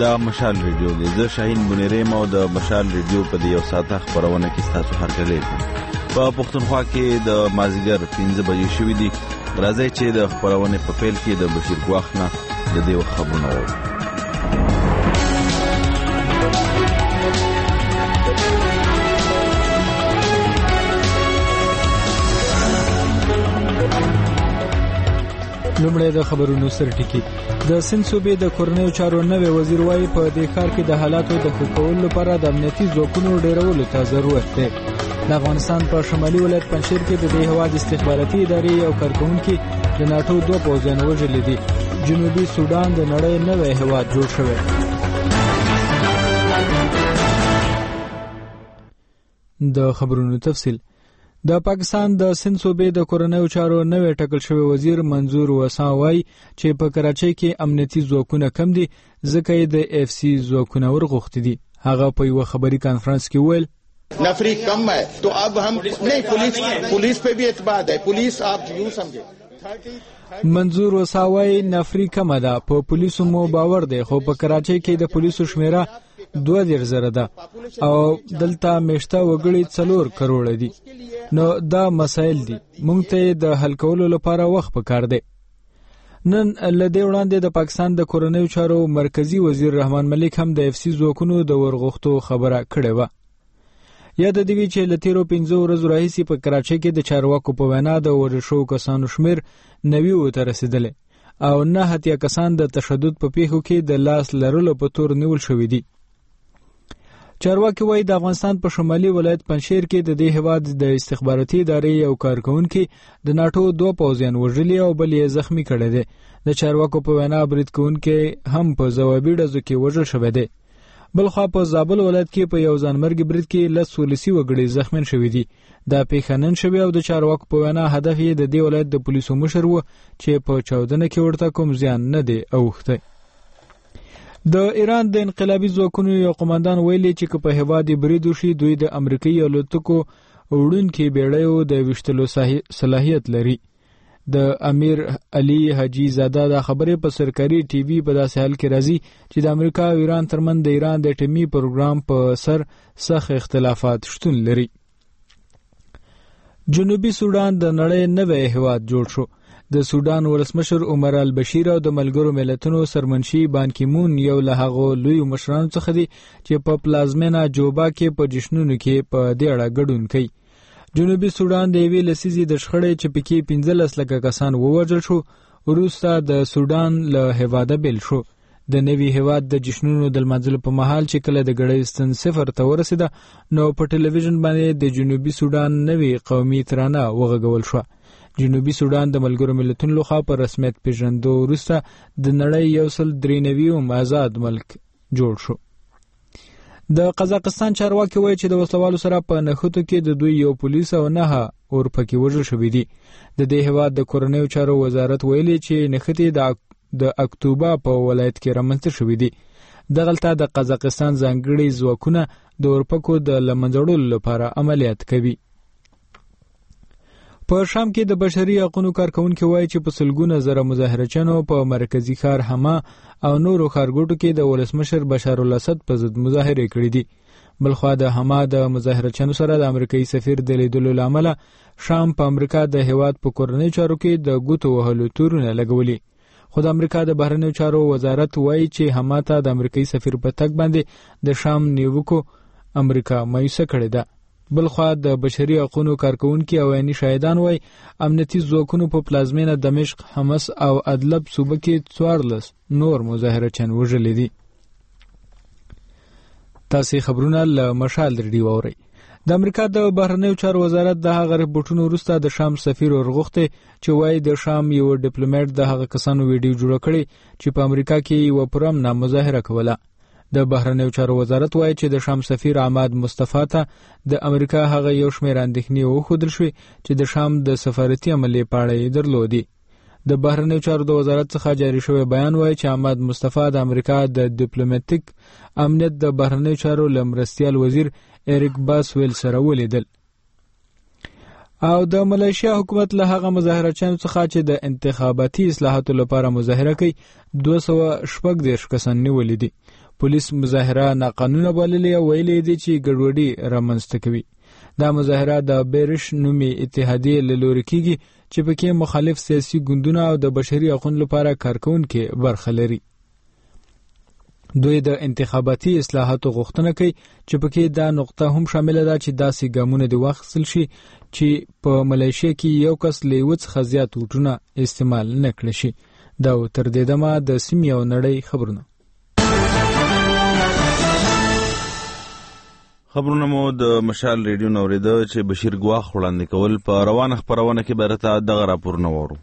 دا مشال ریډیو دی. زه شاهین منیریم او د مشال ریډیو په یو ساعته خبرونه کې تاسو هرکلی کوم. په پښتونخوا کې د مازیګر 15 بجې شوې دي. راځئ چې د خبرونه په پیل کې د بشیر ګواخ نه د دې خبرونه واورو. لومړی د خبرونو سرټکی. د سند صوبې د کورنیو چارو نوی وزیر وايي په دې ښار کې د حالاتو د ښه کولو لپاره د امنیتي ځواکونو ډیرولو ته ضرورت دی. د افغانستان په شمالي ولایت پنجشیر کې د دې هیواد استخباراتي ادارې او کارکونکي د ناټو 2 پوځیان وژلي دي. جنوبي سودان د نړۍ نوی هیواد جوړ شوی. د خبرونو تفصیل. د پاکستان د سند صوبې د کورنیو چارو نوی ټاکل شوی وزیر منظور وسا وايي چې په کراچۍ کې امنیتي ځواکونه کم دي ځکه یې د اف سی ځواکونه ورغوښتي دي. هغه په یو خبري کانفرنس کې وویل نفری کم ہے تو اب ہم نہیں پولیس پہ بھی اعتماد ہے. پولیس آپ یوں سمجھے. منظور وسا وايي نفری کم ده په پولیسو مو باور دی خو په کراچۍ کې د پولیسو شمیره 2000 ده او دلته مشته وګړي 4 کروڑ دي. نو دا مسائل دي مونږ ته د حل کولو لپاره وخت پکار دی. نن لدې وړاندې د پاکستان د کورنیو چارو مرکزی وزیر رحمان ملک هم د اف سی ځواکونو د ورغښتو خبره کړې و. یاد دی چې لتیرو 15 ورځې راهیسې په کراچۍ کې د چارواکو په وینا د ورشو کسانو شمیر 90 ته رسیدلی او 9 کسان د تشدد په پیښو کې د لاس لرلو په تور نیول شوی دي. چارواکي وایي د افغانستان په شمالي ولایت پنجشیر کې د دې هیواد د استخباراتي ادارې او کارکونکي د ناټو 2 پوځیان وژلي او بل یې زخمی کړی دی. د چارواکو په وینا برید کوونکي هم په ځوابي ډزو کې وژل شوی دی. بلخوا په زابل ولایت کې په یو ځانمرګي برید کې 10 ولسی وګړي زخمیان شوي دي. دا پیښه نن شوې او د چارواکو په وینا هدف یې د دې ولایت د پولیسو مشر و چې په چاودنه کې ورته کوم زیان نه دی اوښتی. د ایران د انقلابي ځواکونو یو قوماندان ویلي چې په هیواد برید وشي دوی د امریکایي الوتکو وړونکي بیړیو د وشتلو صلاحیت لري. د امیر علي حاجي زاده د خبرې په سرکاري ټي وي په داسې حال کې راځي چې د امریکا او ایران ترمن د ایران د اټومي پروګرام په سر سخت اختلافات شتون لري. جنوبي سودان د نړۍ نوی هیواد جوړ شو. د سودان ولسمشر عمر البشیر او د ملګرو ملتونو سرمنشي بان کی مون یو له هغو لوی مشرانو څخه دي چې په پلازمینه جوبا کې په جشنونو کې په دې اړه ګډون کوي. جنوبي سودان د یوې لسیزې د شخړې چې پکې 15 لکه کسان ووژل شو وروسته د سودان له هیواده بیل شو. د نوي هیواد د جشنونو د لمانځلو په مهال چې کله د ګړۍ ستن 0 ته ورسېده نو په ټلویزیون باندې د جنوبي سودان نوي قومي ترانه وغږول شوه. جنوبي سودان د ملګرو ملتونو لخوا په رسمیت پیژندو وروسته د نړۍ 193 آزاد ملک جوړ شو. د قزاقستان چارواکي وایي چې د وسلوالو سره په نښتو کې د دوی یو پولیس او 9 اورپکي وژل شوي دي. د دې هیواد د کورنیو چارو وزارت ویلي چې نښتې د اکتوبر په ولایت کې رامنځته شوي دي. دغلته د قزاقستان ځانګړي ځواکونه د اورپکو د لمنځړلو لپاره عملیات کوي. په شام کې د بشري حقوقو کارکونکو وایي چې په سلګونه زره مظاهرچیانو په مرکزی ښار حما او نورو ښارګوټو کې د ولسمشر بشار الاسد په ضد مظاهره کړې دي. بلخوا د حما د مظاهرچیانو سره د امریکایي سفیر د لیدلو لامل شام په امریکا د هیواد په کورنۍ چارو کې د ګوتو وهلو تورونه لګولي. خو د امریکا د بهرنیو چارو وزارت وایي چې حما ته د امریکایي سفیر په تګ باندې د شام نیوکو امریکا مایوسه کړې ده. بلخوا د بشري حقوقو کارکونکي او عیني شاهدان وایي امنیتي ځواکونو په پلازمینه دمشق، حمص او ادلب صوبه کې 14 نور مظاهرچیان وژلي دي. تاسې خبرونه له مشال ریډیو اورئ. د امریکا د بهرنیو چارو وزارت د هغه رپورټونو وروسته د شام سفیر ورغوښتي چې وایي د شام یو ډیپلوماټ د هغه کسانو ویډیو جوړ کړي چې په امریکا کې یو پرامن مظاهره کوله. د بهرنیو چارو وزارت وایي چې د شام سفیر عماد مصطفی ته د امریکا هغه یو شمېر اندېښنې وښودل شوې چې د شام د سفارتي عملیې په اړه یې درلودې. د بهرنیو چارو د وزارت څخه جاری شوی بیان وایي چې عماد مصطفی د امریکا د ډیپلوماټیک امنیت د بهرنیو چارو لمرستیال وزیر ایریک باسویل سره ولیدل او د ملایشیا حکومت له هغه مظاهرچیانو څخه چې د انتخاباتي اصلاحاتو لپاره مظاهره کوي 216 کسان نیولي دي. پولیس مظاهره ناقانونه بللې او ویلي دي چې ګډوډي رامنځته کوي. دا مظاهره د بیرش نومي اتحادیې له لوري کیږي چې پکې مخالف سیاسي ګوندونه او د بشري حقوقو لپاره کارکونکي برخه لري. دوی د انتخاباتي اصلاحاتو غوښتنه کوي چې پکې دا نقطه هم شامل ده چې داسې ګامونه د واخیستل شي چې په ملیشیا کې یو کس له یو څخه زیات وټونه استعمال نه کړي شي. دا تر دې دمه د سیمې او نړۍ خبرونه. خبرونه مو د مشال ریډیو نوریده چې بشیر ګواخ وړاندې کول. په روانه خبرونه کې برته دغه راپورونه وورو.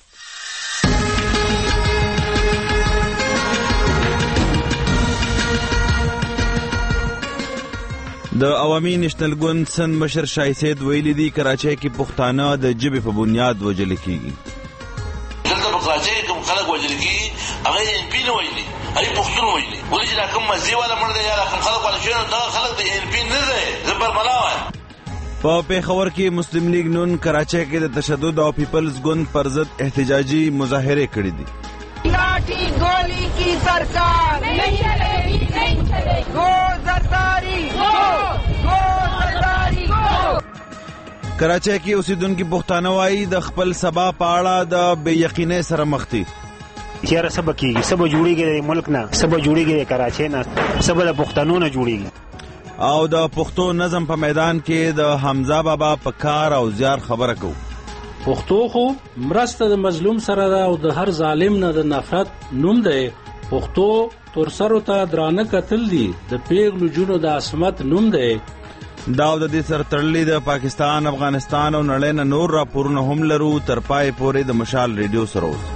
د عوامي نېشنل ګوند سند مشر شاه سید ویلي دي کراچۍ کې پښتانه د ژبې په بنیاد وژل کیږي. دلته په کراچۍ کې کوم خلک وژل کیږي هغه ان پی نه وایي، هغه پښتون وایي. ولې چې کوم مزي والا مړ دی یا کوم خلک والا شنو دا خلک د ان پی نه دی زبر ملاوه. په پیښور کې مسلم لیگ نون کراچۍ کې د تشدد او پیپلز ګوند پر ضد احتجاجي مظاهره کړې دي. लाठी गोली की सरकार नहीं चलेगी, नहीं चलेगी। गो सरदारी गो सरदारी गो। کراچۍ کې اوسیدونکو پښتانه وایي د خپل سبا په اړه د بې یقینۍ سره مخ دي. چیرې سبا کېږي، سبا جوړېږي د ملک نه، سبا جوړېږي د کراچۍ نه، سبا د پښتنو نه جوړېږي. او د پښتو نظم په میدان کې د حمزه بابا په کار او زیار خبره کوو. پښتو خو مرسته د مظلوم سره ده او د هر ظالم نه د نفرت نوم دی. پښتو تر سرو ته درانه کتل دي، د پیغلو جونو د عصمت نوم دی. دا د دې سره تړلې د پاکستان، افغانستان او نړۍ نه نور راپورونه هم لرو. تر پای پورې د مشال ریډیو سره اوسئ.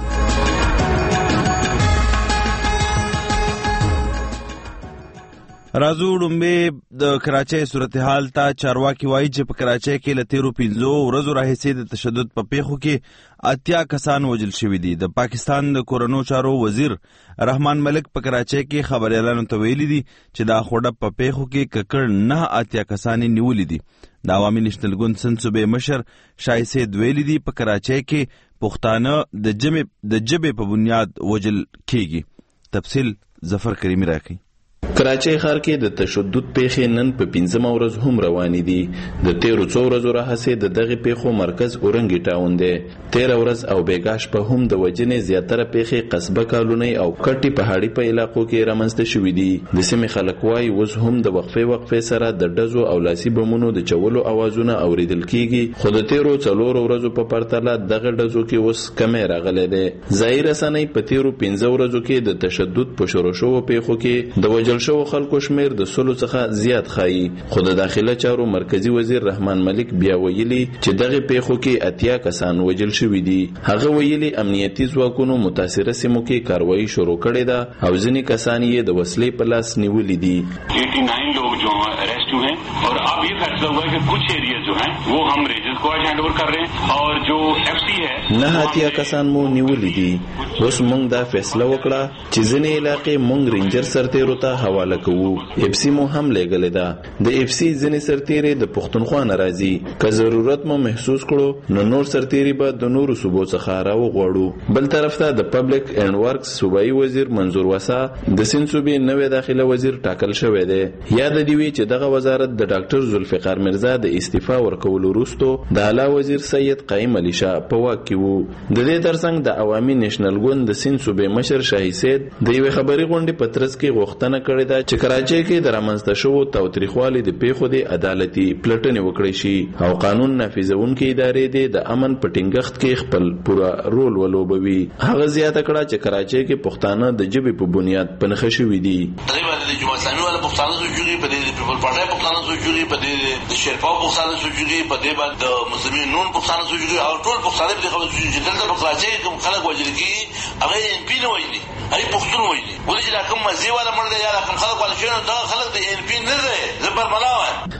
راځو ډومبه د کراچۍ صورتحال ته. چارواکي وایي چې په کراچۍ کې له 13 ورځو راهیسې د تشدد په پیښو کې 80 کسان وژل شوي دي. د پاکستان د کورونو چارو وزیر رحمان ملک په کراچۍ کې خبريالانو ته ویلي دي چې دا خوړه په پیښو کې ککړ 80 کسان نیولې دي. د عوامي نېشنل ګوند سند صوبې مشر شاه سید ویلي دي په کراچۍ کې پښتانه د ژبې په بنیاد وژل کیږي. تفصیل ظفر کریمی راکړي. کراچۍ ښار کې د تشدد پیښې نن په 15 ورځ هم روانې دي. د 13 ورځو راهیسې د دغه پیښو مرکز اورنګي ټاون دی. 13 ورځ او بیګاش په هم د وجنې زیاتره پیښې قصبه کالونی او کټي پهاړي په علاقو کې رامنځته شوې دي. د سیمې خلک وایي اوس هم د وقفې سره د ډزو او لاسي بمونو د چولو اوازونه اوریدل کیږي، خو د 13 ورځو په پرتله دغه ډزو کې اوس کمې راغلي دي. ظاهر رسنۍ په 15 ورځو کې د تشدد په شروع شوو پیښو کې د وجل شو خلکو شمیر د 100 څخه زیات خایي، خو د داخله چارو مرکزی وزیر رحمان ملک بیا ویلي چې دغه پیښو کې 80 کسان وژل شوي دي. هغه ویلي امنیتي ځواکونو متاثره سیمو کې کاروایی شروع کړې ده او ځینې کسان یې د وسلې په لاس نیولې دي. 89 लोग जो अरेस्ट हुए हैं और अब ये फैसला हुआ है कि कुछ एरिया जो हैं वो हम रेंजर्स को आज हैंडओवर कर रहे हैं और जो एफसी है 80 کسان مو نیولې دي. اوس موږ دا فیصله وکړه چې ځینې علاقې موږ رینجر سرتیرو ته حواله کوو. اف سي مو هم لګلې ده. د اف سي ځینې سرتیري د پښتونخوا ناراضي، که ضرورت مو محسوس کړو نو نور سرتیري به د نورو صوبو څخه راوغواړو. بل طرف ته د پبلک اینڈ ورکس صوبایي وزیر منظور وسا د سند صوبې نوې داخله وزیر ټاکل شوی دی. یاد دی وی چې دغه وزارت د ډاکټر ذوالفقار مرزا د استعفا ورکولو وروسته د اعلی وزیر سید قائم علي شاه په واک کې وو. د دې ترڅنګ د عوامي نېشنل ګوند د سند صوبې مشر شاه سید د یوې خبري غونډې په ترڅ کې غوښتنه کړې ده چې کراچۍ کې د رامنځته شوو تاوتریخوالي د پیښو د عدالتي پلټنې وکړي شي او قانون نافذونکې ادارې د امن په ټینګښت کې خپل پوره رول ولوبوي. هغه زیاته کړه چې کراچۍ کې پښتانه د ژبې په بنیاد پنځه شوي دي. د جماعت اسلامي والا پښتانه سوچوږي په دې پیپل پارټي پښتانه سوچوږي په دې د شیرپاو پښتانه سوچوږي په دې باندې د مسلمانانو نون پښتانه سوچوږي او ټول پښتانه په خبره سوچوږي چې دلته په کراچۍ کې خلک وژل کیږي هغه ان پی نه وایي، هغه پښتون وایي. ولې چې کوم مزي والا مړ دی یا کوم خلک والا شنو دا خلک د ان پی نه دی زبر ملاوه.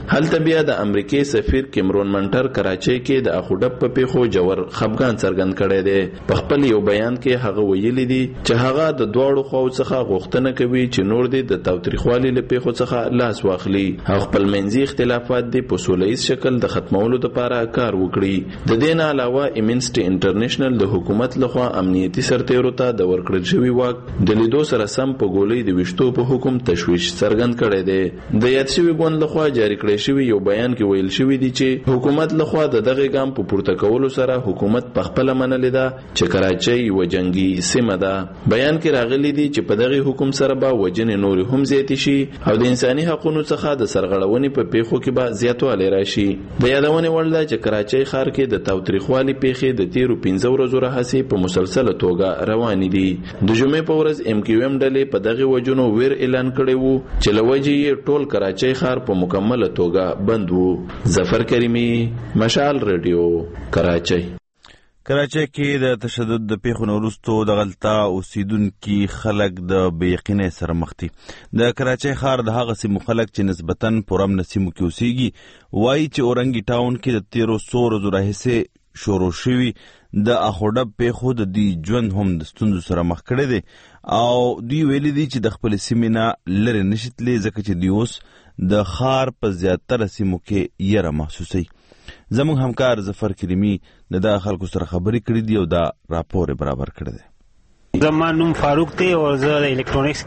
هلته بیا د امریکای سفیر کیمرون منټر کراچۍ کې د اخوډب په پیښو جوړ خفګان څرګند کړی دی. په خپل یو بیان کې هغه ویلي دي چې هغه د دوړو خواو څخه غوښتنه کوي چې نور دي د تاوتریخوالي له پیښو څخه لاس واخلي او خپل منځي اختلافات دي په سولهییز شکل د ختمولو لپاره کار وکړي. د دې نه علاوه ایمنسټي انټرنیشنل د حکومت لخوا امنیتي سرتیرو ته د ورکړل شوی واک د لیدو سره سم په ګولۍ د وشتو په حکم تشویش څرګند کړی دی. د یاد شوی ګوند لخوا جاری کړی شوی یو بیان کې ویل شوی دی چې حکومت لخوا د دغه ګام په پورته کولو سره حکومت په خپل منلې ده چې کراچۍ یو جنگي سیمه ده. بیان کې راغلی دی چې په دغه حکم سره به وجنې نور هم زیات شي او د انساني حقوقو څخه د سرغړونې په پیښو کې به زیاتوالی راشي. د یادونې وړ ده چې کراچۍ ښار کې د تاوتریخوالي پیښې د تیرو 15 ورځو راهیسې په مسلسله توګه روانې دي. د جمعې په ورځ MQM ډلې په دغه وجونو ویر اعلان کړی وو چې لوجې یې ټول کراچۍ ښار په مکمله توګه بند وو. ظفر کریمی، مشال رادیو، کراچۍ. کراچۍ کې د تشدد د پیښو نه وروسته د غلطه اوسیدونکي خلک د بې یقینۍ سره مخ دي. د کراچۍ ښار د هغه سیمو خلک چې نسبتاً په امن سیمو کې اوسېږي وایي چې اورنګي ټاون کې د تیرو 100 ورځو راهیسې شروع شوي د اخوډب پیښو د دوی ژوند هم د ستونزو سره مخ کړی دی او دوی ویلي دي چې د خپل سیمې نه لرې نشي تللی ځکه چې دوی اوس د ښار په زیاتره سیمو کې یره محسوسوي. زموږ همکار ظفر کریمی د دغه خلکو سره خبرې کړې دي او دا راپور برابر کړی دی. زما نوم فاروق دی او زه د الکترونکس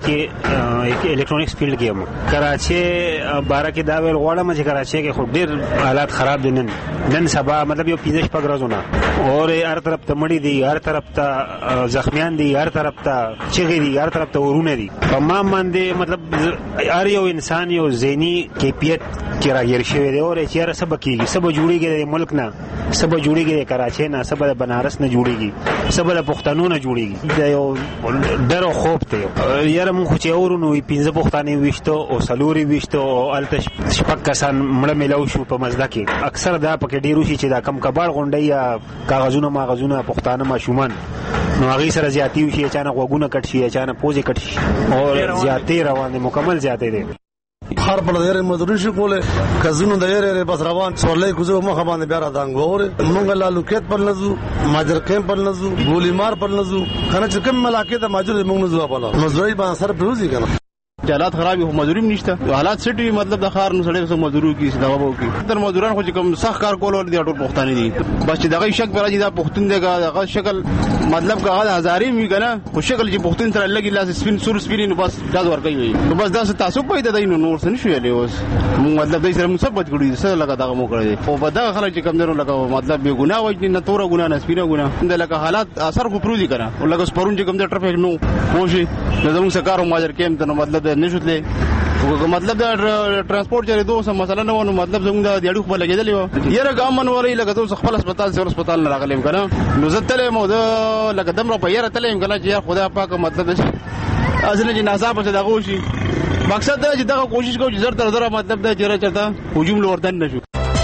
فیلډ کې یم. کراچۍ باره کې دا ویل غواړم چې کراچۍ کې خو ډېر حالات خراب دي. نن سبا مطلب یو 15 شپږ ورځونه اور هر طرف ته مړي دي، هر طرف ته زخمیان دي، هر طرف ته چغې دي، هر طرف ته ورونه دي. په ما باندې مطلب هر یو انسان یو ذهني کیفیت کې راګیر شوی دی او چې یاره څه به کېږي، څه به جوړېږي د ملک نه، څه به جوړېږي د کراچۍ نه، څه به د بنارس نه جوړېږي، څه به د پښتنو نه جوړېږي. یو ډېر خوب دی یاره. موږ خو چې اورو نو 15 پښتانه ویشتو او څلور ویشتو او هلته شپږ کسان مړه میلاو شو په مزده کې. اکثر دا پکې ډېر وشي چې دا کم کباړ غونډۍ یا کاغذونه ماغذونه پښتانه ماشومان نو هغې سره زیاتې وشي، اچانک غوږونه کټ شي، اچانک پوزې کټ شي او زیاتې روان دي، مکمل زیاتې دی. هر بل د یره مزدوري شي کوله کزونو د یره بس روان سورلې کوزو مخه باندې بیا را دانګور مونږ لا لوکیت پر نزو ماجر کېم پر نزو ګولي مار پر نزو کنه چې کوم ملاکه د ماجر مونږ نزو په لا مزدوري باندې سره پروزي کنه حالات خراب هو مزدوري نشته، حالات سټي مطلب د خار نو سړی سره مزدوري کی دغه وو کی تر مزدوران خو چې کوم سخت کار کول ور دي ټول پښتانه دي. بس چې دغه شک راځي دا پښتون دغه شکل مطلب کا هزارې می کنه خو شکل چې پښتون سره لګي لاس سپین سور سپین نو بس دا ور کوي نو بس دا تعصب پیدا دی نو نور څه نشو یلی اوس مطلب دای سره مثبت کړی سره لګا دغه مو کړی او په دغه خلک چې کم درو لګا مطلب به ګناه وای نه تور ګناه نه سپینه ګناه د لکه حالات اثر خو پروزي کنه او لګا سپرون چې کم د ټرافیک نو پوښي زموږ سکارو ماجر کېم ته مطلب نشوتله مطلب د ترانسپورت چره دوه مسله نه ونه مطلب زموږ د دیړو په لګیدلی و یره ګامن وري لکه تاسو خپل هسپتال سره هسپتال نه راغلم کنه نو زه تلې مو د لکه دمر په یره تلې کنه چې خدای پاک مطلب اصل چې ناصاب څه دغه شي مقصد دا چې دغه کوشش کوو چې زر تر زر مطلب دا چیرې چرته هجوم لوردن نشو.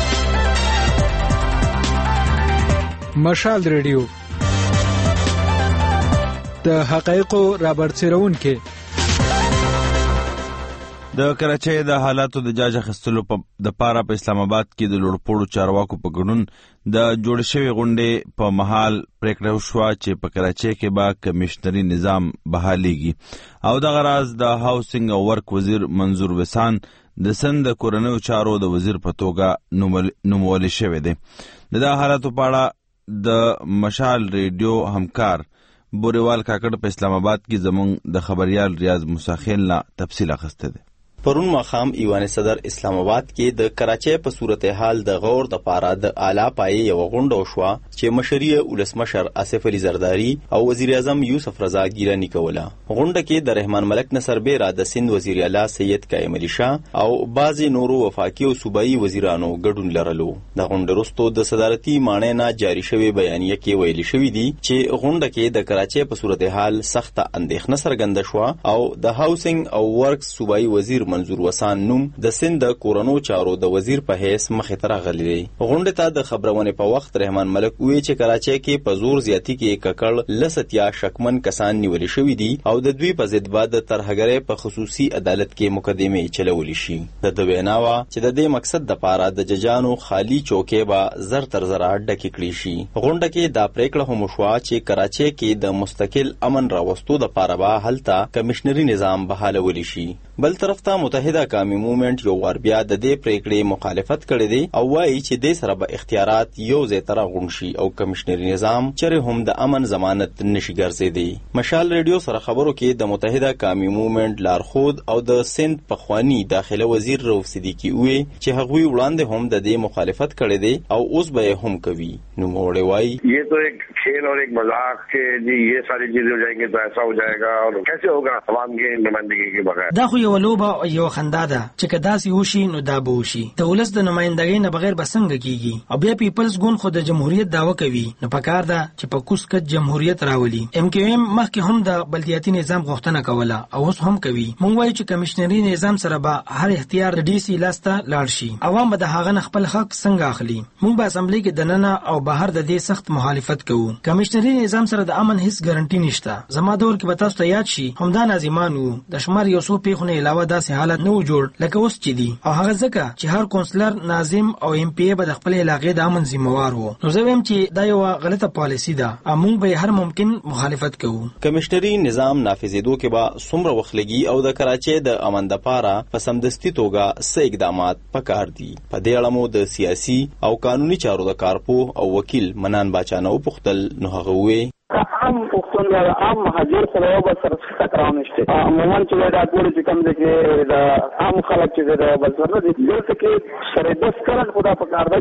مشال رادیو د حقایقو رابرسیرون کې د کراچۍ د حالاتو د جاج اخیستلو د پاره په اسلام آباد کې د لوړپوړو چارواکو په ګډون د جوړ شوی غونډې په محل پریکړه وشوه چې په کراچۍ کې به کمیشنري نظام بحالېږي او دغه راز د هاوسنګ او ورک وزیر منظور وسان د سند د کورنیو چارو د وزیر په توګه نومولی شوی دی. د دغه حالاتو په اړه د مشال ریډیو همکار بوریوال کاکړ په اسلام آباد کې زموږ د خبریال ریاض موسیخیل نه تفصیل اخیسته دی. پرون ماښام ایوان صدر اسلام آباد کې د کراچۍ په صورتحال د غور د پاره د اعلی پایې یو غونډه وشوه چې مشري ولسمشر آصف علي زرداری او وزیر اعظم یوسف رضا ګیلانی کوله. غونډه کې د رحمان ملک نصر بیره د سند وزیر اعلی سید قائم علي شاه او بعضی نورو وفاقي او صوبایي وزیرانو ګډون لرلو. د غونډې وروسته د صدارتي مانع نه جاری شوی بیانیه کې ویل شوی دی چې غونډه کې د کراچۍ په صورتحال سخته اندېښنه څرګنده شوه او د هاوسنګ او ورکس صوبایي وزیر منظور وسان نوم د سند د کورونو چارو د وزیر په حیث مخې ته راغلی دی. غونډې ته د خبرونې په وخت رحمان ملک وی چې کراچۍ کې په زور زیاتی کې ککړ لساتیا شکمن کسان نیول شوی دي او د دوی په ضد بعد ترهګرۍ په خصوصي عدالت کې مقدمې چلول شي. د ویناوه چې د دې مقصد د پاره د ججانو خالی چوکۍ به زر تر زر ډکې کړي شي. غونډه کې دا پریکړه هم وشوه چې کراچۍ کې د مستقل امن راوستو د پاره به هلته کمشنري نظام بحالول شي. بل طرف ته متحده قومي موومېنټ یو وار بیا د دې پریکړې مخالفت کړې دی او وایي چې د سره به اختیارات یو ځای ته راغونډ شي او کمشنري نظام چیرې هم د امن ضمانت نشي ګرځېدی. مشال ریډیو سره خبرو کې د متحده قومي موومېنټ لارښود او د سند پخوانی داخله وزیر رؤف صدیقی وی چې هغوی وړاندې هم د دې مخالفت کړې دی او اوس به هم کوي. نوموړی وایي یہ تو ایک کھیل اور ایک مذاق کہ جی یہ ساری چیزیں ہو جائیں گے تو ایسا ہو جائے گا اور کیسے ہوگا عوام کے نمائندگی کے بغیر. دا خو یو لوبه او یو خندا ده چې که داسې وشي نو دا به وشي. د ولس د نمایندګۍ نه بغیر به څنګه کیږي؟ او بیا پیپلز ګوند خو د جمهوریت دعوه کوي نو پکار ده چې په کوس کټ جمهوریت راولي. ام کیو ایم مخکې هم د بلدیاتي نظام غوښتنه کوله او اوس هم کوي. مونږ وایو چې کمشنري نظام سره به هر اختیار د ډي سي لاسته لاړ شي. عوام به د هغه نه خپل حق څنګه اخلي؟ مونږ به اسمبلی کې دننه او بهر د دې سخت مخالفت کوو. کمشنري نظام سره د امن هیڅ ګارانټي نشته. زما دور کې به تاسو ته یاد شي همدا ناظمان وو. د شمار یو څو پیښو نه علاوه داسې حالت نه و جوړ لکه اوس چې دي او هغه ځکه چې هر کونسلر ناظم او ام پی ای به د خپل علاقې د امن ذمہوار وو. نو زه وایم چې دا یو غلطه پالیسی ده او موږ به هر ممکن مخالفت کوو. کمشنري نظام نافذېدو کې به څومره وخت لګي او د کراچۍ د امن دپاره په سمدستي توګه څه اقدامات پکار دي؟ په دې اړه مو د سیاسي او قانوني چارو د کارپوه او وکیل منان باچا نه وپوښتل نو هغه وویل عام پښتون یا عام مهاجر سره یو بل سره ټکراو نشته. عموما چې دا ټول چې کوم دي کې دا عام خلک چې دا بل سره دي دلته کې سره د سکرن خدا په کار ده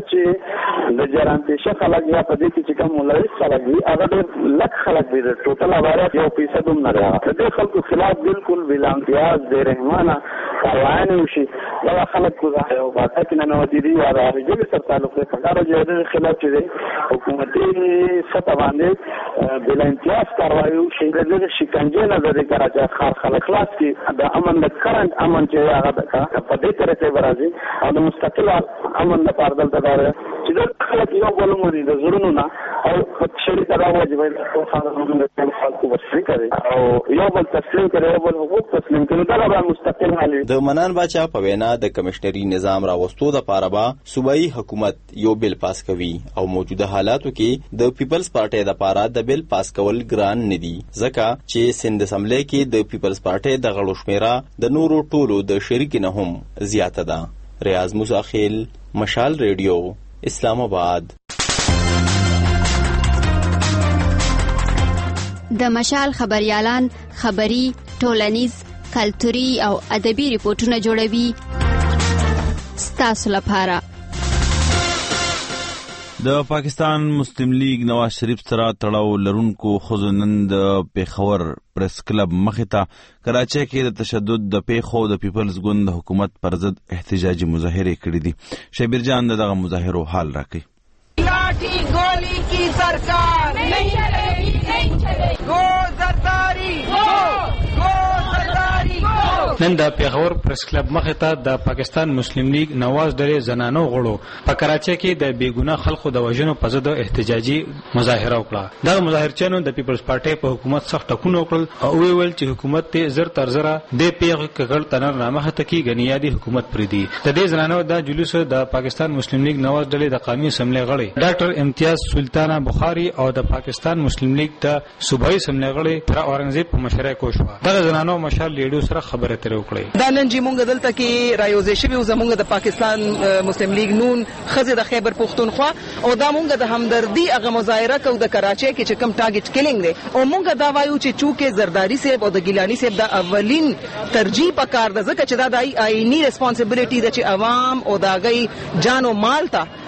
چې د جران پیشه خلک یا په دې کې چې کوم ملوث خلک دي هغه ډېر لک خلک دي. ټوټل عبارت 1% هم نه ده. د خلکو خلاف بالکل بلا امتیاز د رحمانه کاروان وشي. دا خلک کو دا یو باته کې نه ودی دي یا د جګړې سره تعلق لري. په کار د خلاف چې حکومتي سطح باندې بلا امتیاز کاروایو شي د شکنجه نه د کراچۍ ښار خلک خلاص کی د امن د کرنٹ امن چې هغه د په دې طریقې ورازي او د مستقل امن د پاردل تدار چې د خلک یو بل مونږ د زړونو نه او په شریعت دا واجب دی چې خلک د خلکو ورسره کوي او یو بل تسلیم کوي او بل حقوق تسلیم کوي. دا به مستقل حل وي. د منان باچا په وینا د کمشنري نظام راوستو د پاره به صوبایي حکومت یو بل پاس کوي او موجوده حالاتو کې د پیپلز پارټي د پاره د بل پاس کول ګران نه دي ځکه چې سند اسمبلی کې د پیپلز پارټي د غړو شمیره د نورو ټولو د شریک نه هم زیاته ده. ریاض موسی خیل، مشال ریډیو، اسلام آباد. د مشال خبريالان خبري، ټولنیز، کلتوري او ادبي ریپورتونه جوړوي ستاسو لپاره. د پاکستان مسلم لیگ نواز شریف سره تړاو لرونکو ښځو نن د پیښور پریس کلب مخې ته کراچۍ کې د تشدد د پیښو د پیپلز ګوند د حکومت پر ضد احتجاجي مظاهرې کړې دي. شبیر جان دغه مظاهرو حال راکړي. लाठी गोली की सरकार नहीं चलेगी, नहीं चलेगी. गो जरदारी, गो जरदारी. نن د پیښور پریس کلب مخې ته د پاکستان مسلم لیگ نواز ډلې زنانو غړو په کراچۍ کې د بیګناه خلکو د وژنو په ضد احتجاجي مظاهره وکړه. دا مظاهرچیانو د پیپلز پارټي په حکومت سخت ټکونه وکړل او ویل چې حکومت ته زر تر زره د پیغ کګړ تنر نامه هته کې غنیادي حکومت پریدي. د دې زنانو د جلوس د پاکستان مسلم لیگ نواز ډلې د قومي اسمبلی غړي ډاکټر امتیاز سلطانه بخاری او د پاکستان مسلم لیگ د صوبایي اسمبلی غړي پر اورنګزیب په مشرۍ کوشوا. دا زنانو مشال لیډو سره خبره تر وکړي. دا نن چې مونږ دلته کې رايوځې شوي او زمونږ د پاکستان مسلم لیگ نون ښځې د خیبر پښتونخوا او دا مونږ د همدردي هغه مظاهره کوو د کراچۍ کې چې کوم ټارګټ کیلینګ دی او مونږ دا وایو چې چونکې زرداری صاحب او د ګیلانی صاحب د اولین ترجیح پکار ده ځکه چې دا د آئینی ریسپانسیبিলিټي ده چې عوام او د هغوی جان او مال ته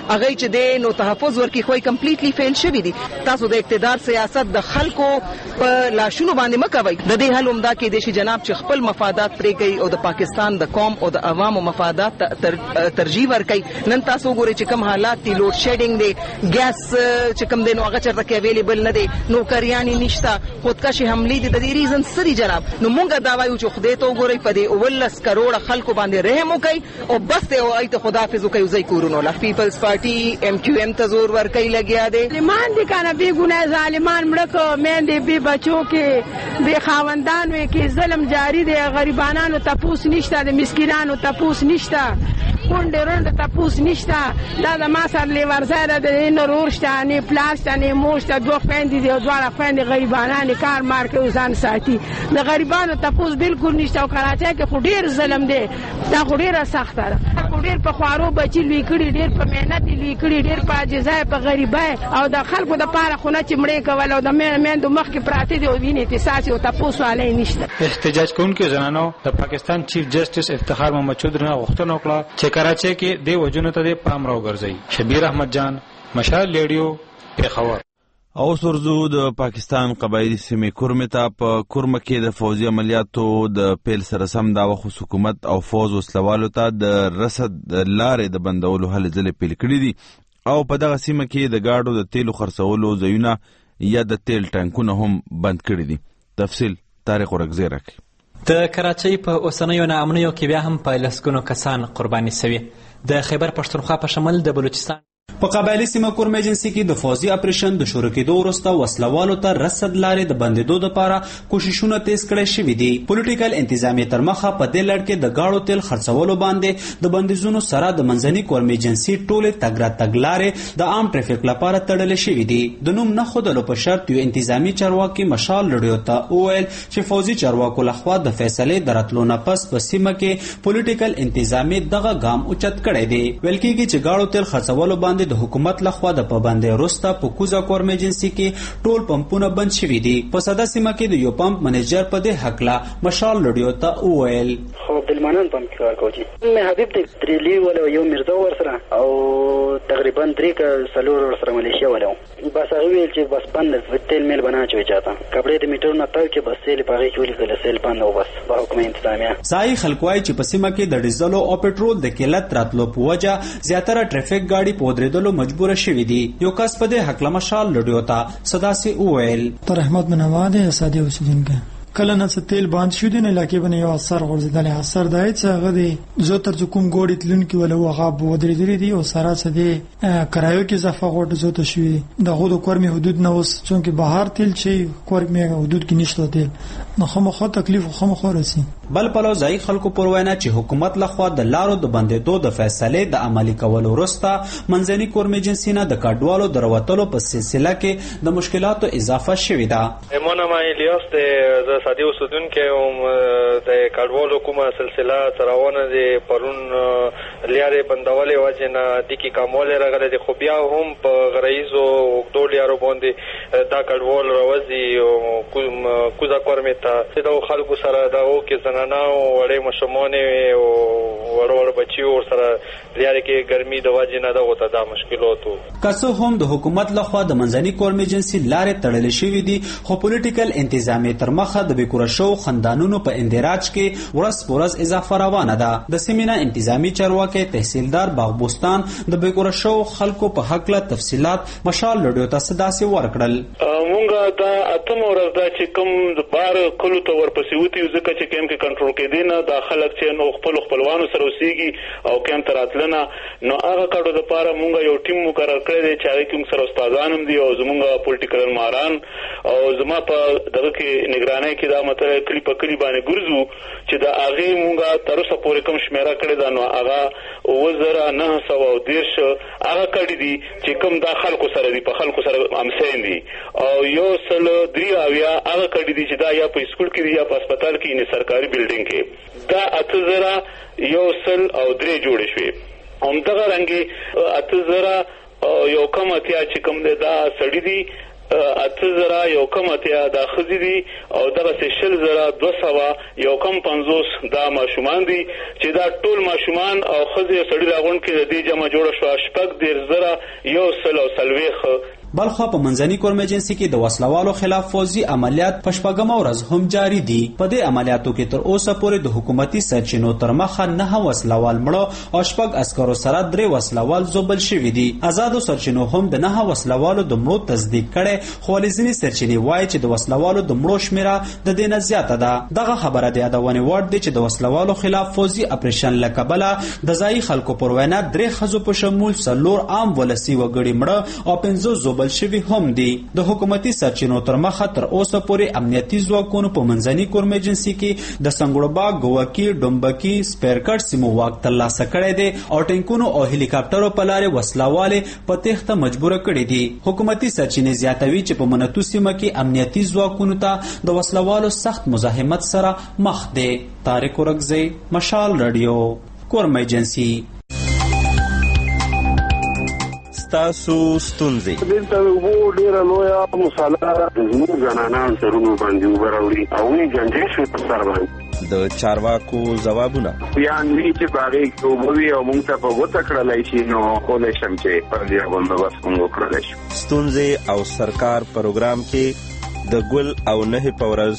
هغه چې د نو تحفظ ورکی خو کمپلیټلی فیل شوی دي. تاسو د اقتدار سیاست د خلکو په لاشونو باندې مکوئ. د دې حل عمده کې د شي جناب چې خپل مفادات پرېږي او د پاکستان د قوم او د عوامو مفادات ترجیح ورکړي. نن تاسو ګورئ چې کوم حالات دي، لوډ شیډینګ دی، ګیس چې کوم دی نو هغه چرته کې اویلیبل نه دی، نوکریانې نشته، خودکشي حملې دي. د دې ریزن سری جناب نو مونږ دا وایو چې خدای ته وګورئ په دې 19 کروڑ خلکو باندې رحم وکړي او بس ته وایي ته خداحافظ وکړي وزي کورونو. لا پیپلز پارټي MQM ته زور ورکړي لګیا دی. ظالمان دي کنه بی ګناه ظالمان مړه مېندې بی بچو کې بی خاوندانو کې ظلم جاری دی. غریبانو تپوس نشته، د مسکینانو تپوس نشته، کونډې رونډ تپوس نشته. دا د ما سره لیورځای ده، د نور شته نه پلار شته نه مور شته، دوه خویندې دي او دواړه خویندې غریبانان کار مار کوي ځان ساتي. د غریبانو تپوس بالکل نشته. او کراچۍ کې خو ډېر ظلم دی، دا خو ډېره سخته ده. خو ډېر په خوارو بچي لوی کړي، ډېر په محنت لوی کړي، ډېر په عاجزۍ په غریبۍ او د خلکو دپاره خو نه چې مړې کول او د میندو مخکې پراته دي او وینې احتساس او تپوس والی نشته. احتجاج کوونکو زنانو د پاکستان چیف جسټس افتخار محمد چودھری نه غوښتنه وکړه چې کراچۍ کې د وجونو ته پام راوګرځي. شبیر احمد جان، مشال ریډیو، پیښور. او سرزو د پاکستان قبایلی سیمې کورمې ته په کورمه کې د فوزي عملیاتو د پیل سره سم دا وخت حکومت او فوز وسلوالو ته د رسد لارې د بندولو هلې ځلې پیل کړي دي او په دغه سیمه کې د ګاډو د تیلو خرڅولو ځایونه یا د تیل ټانکونه هم بند کړي دي. تفصیل طارق ورکزی راکړي. د کراچۍ په اوسنیو ناامنیو کې بیا هم په لسګونو کسان قرباني شوي. د خیبر پښتونخوا په شمال د بلوچستان په قبایلی سیمه کورم ایجنسي کې د فوزي اپریشن د شروع کېدو وروسته وسلوالو ته رسد لارې د بندېدو لپاره کوششونه تیز کړی شوي دي. پولیټیکل انتظامیې تر مخه په دې لړ کې د ګاړو تیل خرڅولو باندې د بندیزونو سره د منځني کورم ایجنسي ټولې تګ راتګ لارې د عام ټریفیک لپاره تړلې شوي دي. د نوم نه ښودلو په شرط یو انتظامي چارواکي مشال رډیو ته وویل چې فوزي چارواکو لخوا د فیصلې د راتلو نه پس په سیمه کې پولیټیکل انتظامیې دغه ګام اوچت کړی دی. ویل کېږي چې ګاړو تیل خرڅولو باندې د حکومت لخوا د پابندۍ وروسته په کوزه کورم ایجنسي کې ټول پمپونه بند شوي دي. په ساده سیمه کې د یو پمپ منیجر په دې هکله مشال رډیو ته وویل خو عبدالمنان پمپ کې کار کوي. مې حبیب د تریلی ولا یو مرزا ورسره او تقریبا 3 سلور ورسره ملیشیا ولا بس هغه ویل چې بس بند تیل میل بنا چوي چاته کپڑے د میټر نه تاو کې بس سیل پاره کې ولي کله سیل بند او بس په حکومت انتظامیه ځای خلکوای چې په سیمه کې د ډیزلو او پټرول د قلت راتلو په وجه زیاتره ټریفیک ګاډي په درېدلو مجبور شوي دي. یو کس په دې حق مشال لډیو ته صداسي وویل تر احمد منواده ساده اوسیدونکو کله نه تیل باند شو دي نه لکه بنه یو اثر غورځیدل اثر دای چې هغه دی زه تر کوم ګوډی تلون کې ولا هغه بودري دي او سره څه دي کرایو کې اضافه غوډ زه ته شوی د غوډو کورمي حدود نه وس چونکه بهر تیل شي کورمي حدود کې نشته تیل نو خامخا تکلیف خامخا راسي. بل پلو ځای خلکو پر وینا چې حکومت لخوا د لارو د بندېدو د فیصلې د عملي کولو وروسته منځني کورم ایجنسي نه د کډوالو دروتلو په سلسله کې د مشکلاتو اضافه شوې ده. مونږه ما الیاس د سادي اوسودون کې د کډوالو کومه سلسله تراونه دي پرون لیارې بندولې وجه نه د کی کمول راغله د خو بیا هم په غریزو ډول یارو باندې دا کډوال راوځي او کوزا کورمه ته د خلکو سره دا او کې زنانه او وړې مشمونه او وړ بچي او سره لیارې کې ګرمي د وجه نه دا وته دا مشکلاتو کسو هم د حکومت لخوا د منځني کورم ایجنسي لارې تړلې شوې دي خو پولیټیکل انتظامیې تر مخه د بیکورشو خندانونو په اندراج کې ورځ په ورځ اضافه روانه ده. د سیمینه انتظامی چارواکي تحصیلدار باغبوستان د بیکورشو خلکو په حق له تفصيلات مشال لډیو ته صداسي ورکړل. مونږه دا اتم ورځ دا چې کوم د بار کلو ته ورپسې وتی ځکه چې کیم کې کنټرول کې دینه د خلک چې نو خپلوانو سره وسیږي او کیم تراتلنه نو هغه کډو د پاره مونږه یو ټیم مقرر کړی دی چې هغه کوم سره استادان هم دي او زمونږه پولیټیکل ماران او زما په دغه کې نگرانۍ کې دا مطلب کلی په کلی باندې ګرځو چې دا هغه مونږه تر اوسه پورې کوم شمیره کړی دا نو هغه وزره 910 هغه کړی دي چې کوم د خلکو سره دي په خلکو سره امسین دي او یو سل 3 اویا هغه کړی دي چې دا یا په سکول کې دي یا په هسپتال کې نه سرکاري بلډینګ کې دا اتزرا یو سل او 3 جوړ شوي هم دغه رنګي اتزرا یو کم اتیا چې کوم دا سړی دي 80,000 یو کم اتیا دا ښځې دي او دغسې 20,200 یو کم 50 دا ماشومان دي چې دا ټول ماشومان او ښځې او سړي راغونډ کې د دې جمع جوړه شوه 14,140 بلخوا په منځني کورم ایجنسي کې د وسلوالو خلاف فوزي عملیات په شپږمه ورځ هم جاری دي. په دې عملیاتو کې تر اوسه پورې د حکومتي سرچینو تر مخه 9 وسلوال مړه او 6 عسکرو سره 3 وسلوال زوبل شوي دي. آزادو سرچینو هم د 9 وسلوالو د مړو تصدیق کړي، خو ځینې سرچینې وایي چې د وسلوالو د مړو شمیره د دې نه زیاته ده. دغه خبره د یادونې وړ دی چې د وسلوالو خلاف فوزي اپریشن له کبله د ځایي خلکو پر وینا 3 ښځو په شمول 4 عام ولسي وګړي مړه او 5 زوبل شوي هم دي. د حکومتي سرچینو تر مخه تر اوسه پورې امنیتي ځواکونو په منځني کورم ایجنسي کې د سنگړوبا، ګوکی، ډومبکی، سپیرکټ سیمو واک ترلاسه کړی دی او ټینکونو او هلیکاپټرو په لارې وسلواله په تېښته مجبور کړي دي. حکومتي سرچینې زیاتوي چې په منتو سیمه کې امنیتي ځواکونو ته د وسلوالو سخت مزاحمت سره مخ دي. طارق ورکزی، مشال رادیو، کورم ایجنسي. تاسو ستونزې دلته وو ډیره لویه مصالحه زموږ زنانان سرونو باندې وراوړي او نه جنجې شو په سر باندې د چارواکو ځوابونه بیان وی چې باغې کوبوي او موږ ته په وته کړلای شي نو کولای شم چې پر دې باندې بس موږ کړلای شو. ستونزې او سرکار پروګرام کې د ګل او نه پورز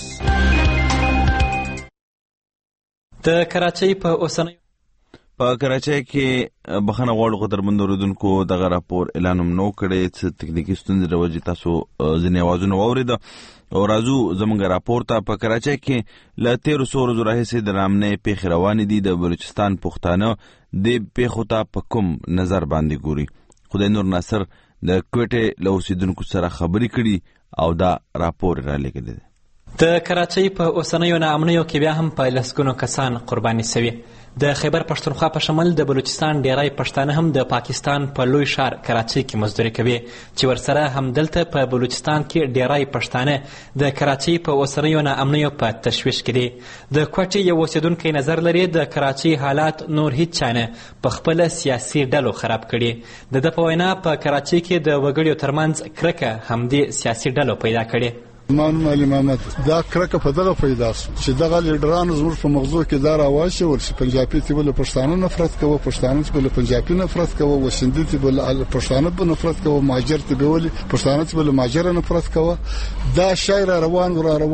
د کراچۍ په اوسنۍ په کراچۍ کې بخښنه غواړو خطرمند اوریدونکو دغه راپور اعلان هم نو کړی چې تکنیکی ستونزې د وجې تاسو ځینې اوازونه واورېده او راځو زموږ راپور ته. په کراچۍ کې له 1300 ورځو راهیسې د نامنې پیښې روانې دي. د بلوچستان پښتانه د پیښو ته په کوم نظر باندې ګوري؟ خدای نور ناصر د کوټې له اوسیدونکو سره خبرې کړي او دا راپور را لېږلی دی. د کراچۍ په اوسنیو ناامنیو کې بیا هم په لسګونو کسان قرباني شوي. د خیبر پښتونخوا په شمول د بلوچستان ډیری پښتانه هم د پاکستان په لوی ښار کراچۍ کې مزدوري کوي چې ورسره همدلته په بلوچستان کې ډیری پښتانه د کراچۍ په اوسنیو ناامنیو په تشویش کې دي. د کوټې یو اوسیدونکی نظر لري د کراچۍ حالات نور هیڅ چا نه په خپله سیاسي ډلو خراب کړي. د ده په وینا په کراچۍ کې د وګړیو ترمنځ کرکه همدې سیاسي ډلو پیدا کړي. معلوم علي محمد دا کرکه په دغه پیدا چې دغه لیډرانو زموږ په مغزو کې دا راواشي ورسې پنجابي ته بل پښتانه نفرت کوي، پښتانه ته بل پنجابي نفرت کوي، وسندي ته بل پښتانه په نفرت کوي، ماجر ته بل پښتانه ته بل ماجر نفرت کوي. دا شاعر روان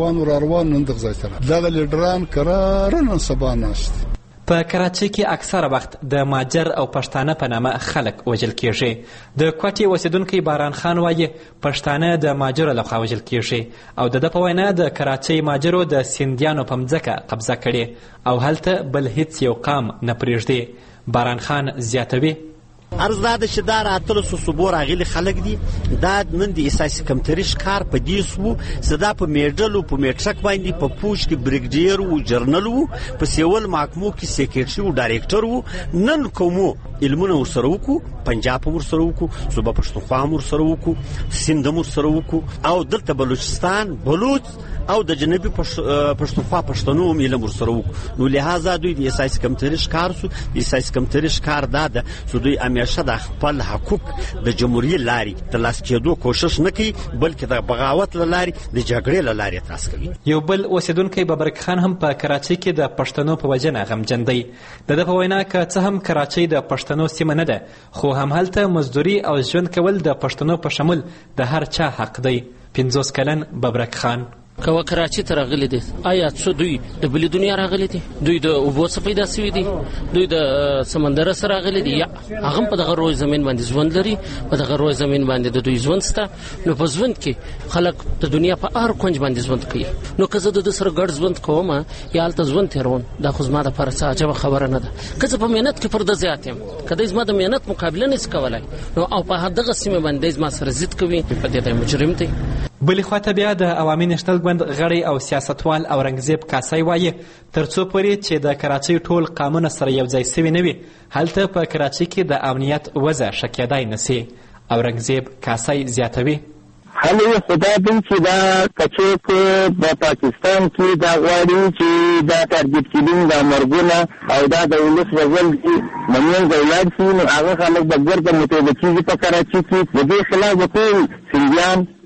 نن دغه ځای ته دغه لیډران قرار نن سبا ناشته. په کراچۍ کې اکثره وخت د ماجر او پښتانه په نامه خلک وژل کیږي. د کوټې اوسیدونکی باران خان وایي پښتانه د ماجرو لخوا وژل کیږي او د ده په وینا د کراچۍ ماجرو د سیندیانو په مځکه قبضه کړې او هلته بل هیڅ یو قام نه پرېږدي. باران خان زیاتوي عرض دا د شدار اتلو صوبو راغلي خلک دي دا نن د اساسي کمتري ښکار په دې سو صدا په میډل او په میټرک باندې په پوش کې بریګډیر او جرنل او په سیول محکمو کې سیکریټري او ډایریکټر او نن کومو علمونه ورسره وکړو، پنجاب ورسره وکړو، صوبه پښتونخوا ورسره وکړو، سند ورسره وکړو او دلته بلوچستان بلوچ او د جنوبي پښتونخوا پښتنو هم علم ورسره وکړو. نو لہذا دوی د اساسي کمتري ښکار سو د اساسي کمتري ښکار دا د دوی همیشه د خپل حقوق د جمهوریت لاري ترلاسه کېدو کوشش نه کوي بلکې د بغاوت لاري د جګړې لاري ترلاسه کوي. یو بل اوسیدونکی ببرک خان هم په کراچۍ کې د پښتنو په وجنه غمجن دی. د ده په وینا که څه هم کراچۍ د پښتنو سیمه نه ده خو هم هلته مزدوري او ژوند کول د پښتنو په شمول د هر چا حق دی. 50 کلن ببرک خان که کراچۍ ته راغلي دي آیا څو دوی د بلې دنیا راغلي دي؟ دوی د اوبو څخه پیدا شوي دي؟ دوی د سمندر سره راغلي دي؟ یا هغه په دغه روی زمین باندې ژوند لري؟ په دغه روی زمین باندې د دوی ژوند شته. نو په ژوند کې خلک د دنیا په هر کونج باندې ژوند کوي. نو که زه د سره ګډ ژوند کوم یا هلته ژوند تېروم دا خو زما دپاره څه عجبه خبره نه ده. که زه په محنت کې پر ده زیات یم که دی زما د محنت مقابله نشي کولی نو او په دغه سیمه باندې زما سره ضد کوي په دې دی مجرم دی. بلې خواته بیا د عوامي نشتل ګوند غړی او سیاستوال اورنګزیب کاسای وایي تر څو پورې چې د کراچۍ ټول قامونه سره یو ځای سوي نه وي هلته په کراچۍ کې د امنیت وضع ښه کېدای نه سي. اورنګزیب کاسای زیاتوي حال یې خدا دی چې دا کچوک په پاکستان کې دا غواړي چې دا تارګټ کیدینګ دا مرګونه او دا د ولس وژل دي منځ ولاړ شي نو هغه خلک به ګرځي متوجه کیږي په کراچۍ کې د دې خلاف ټول سندیان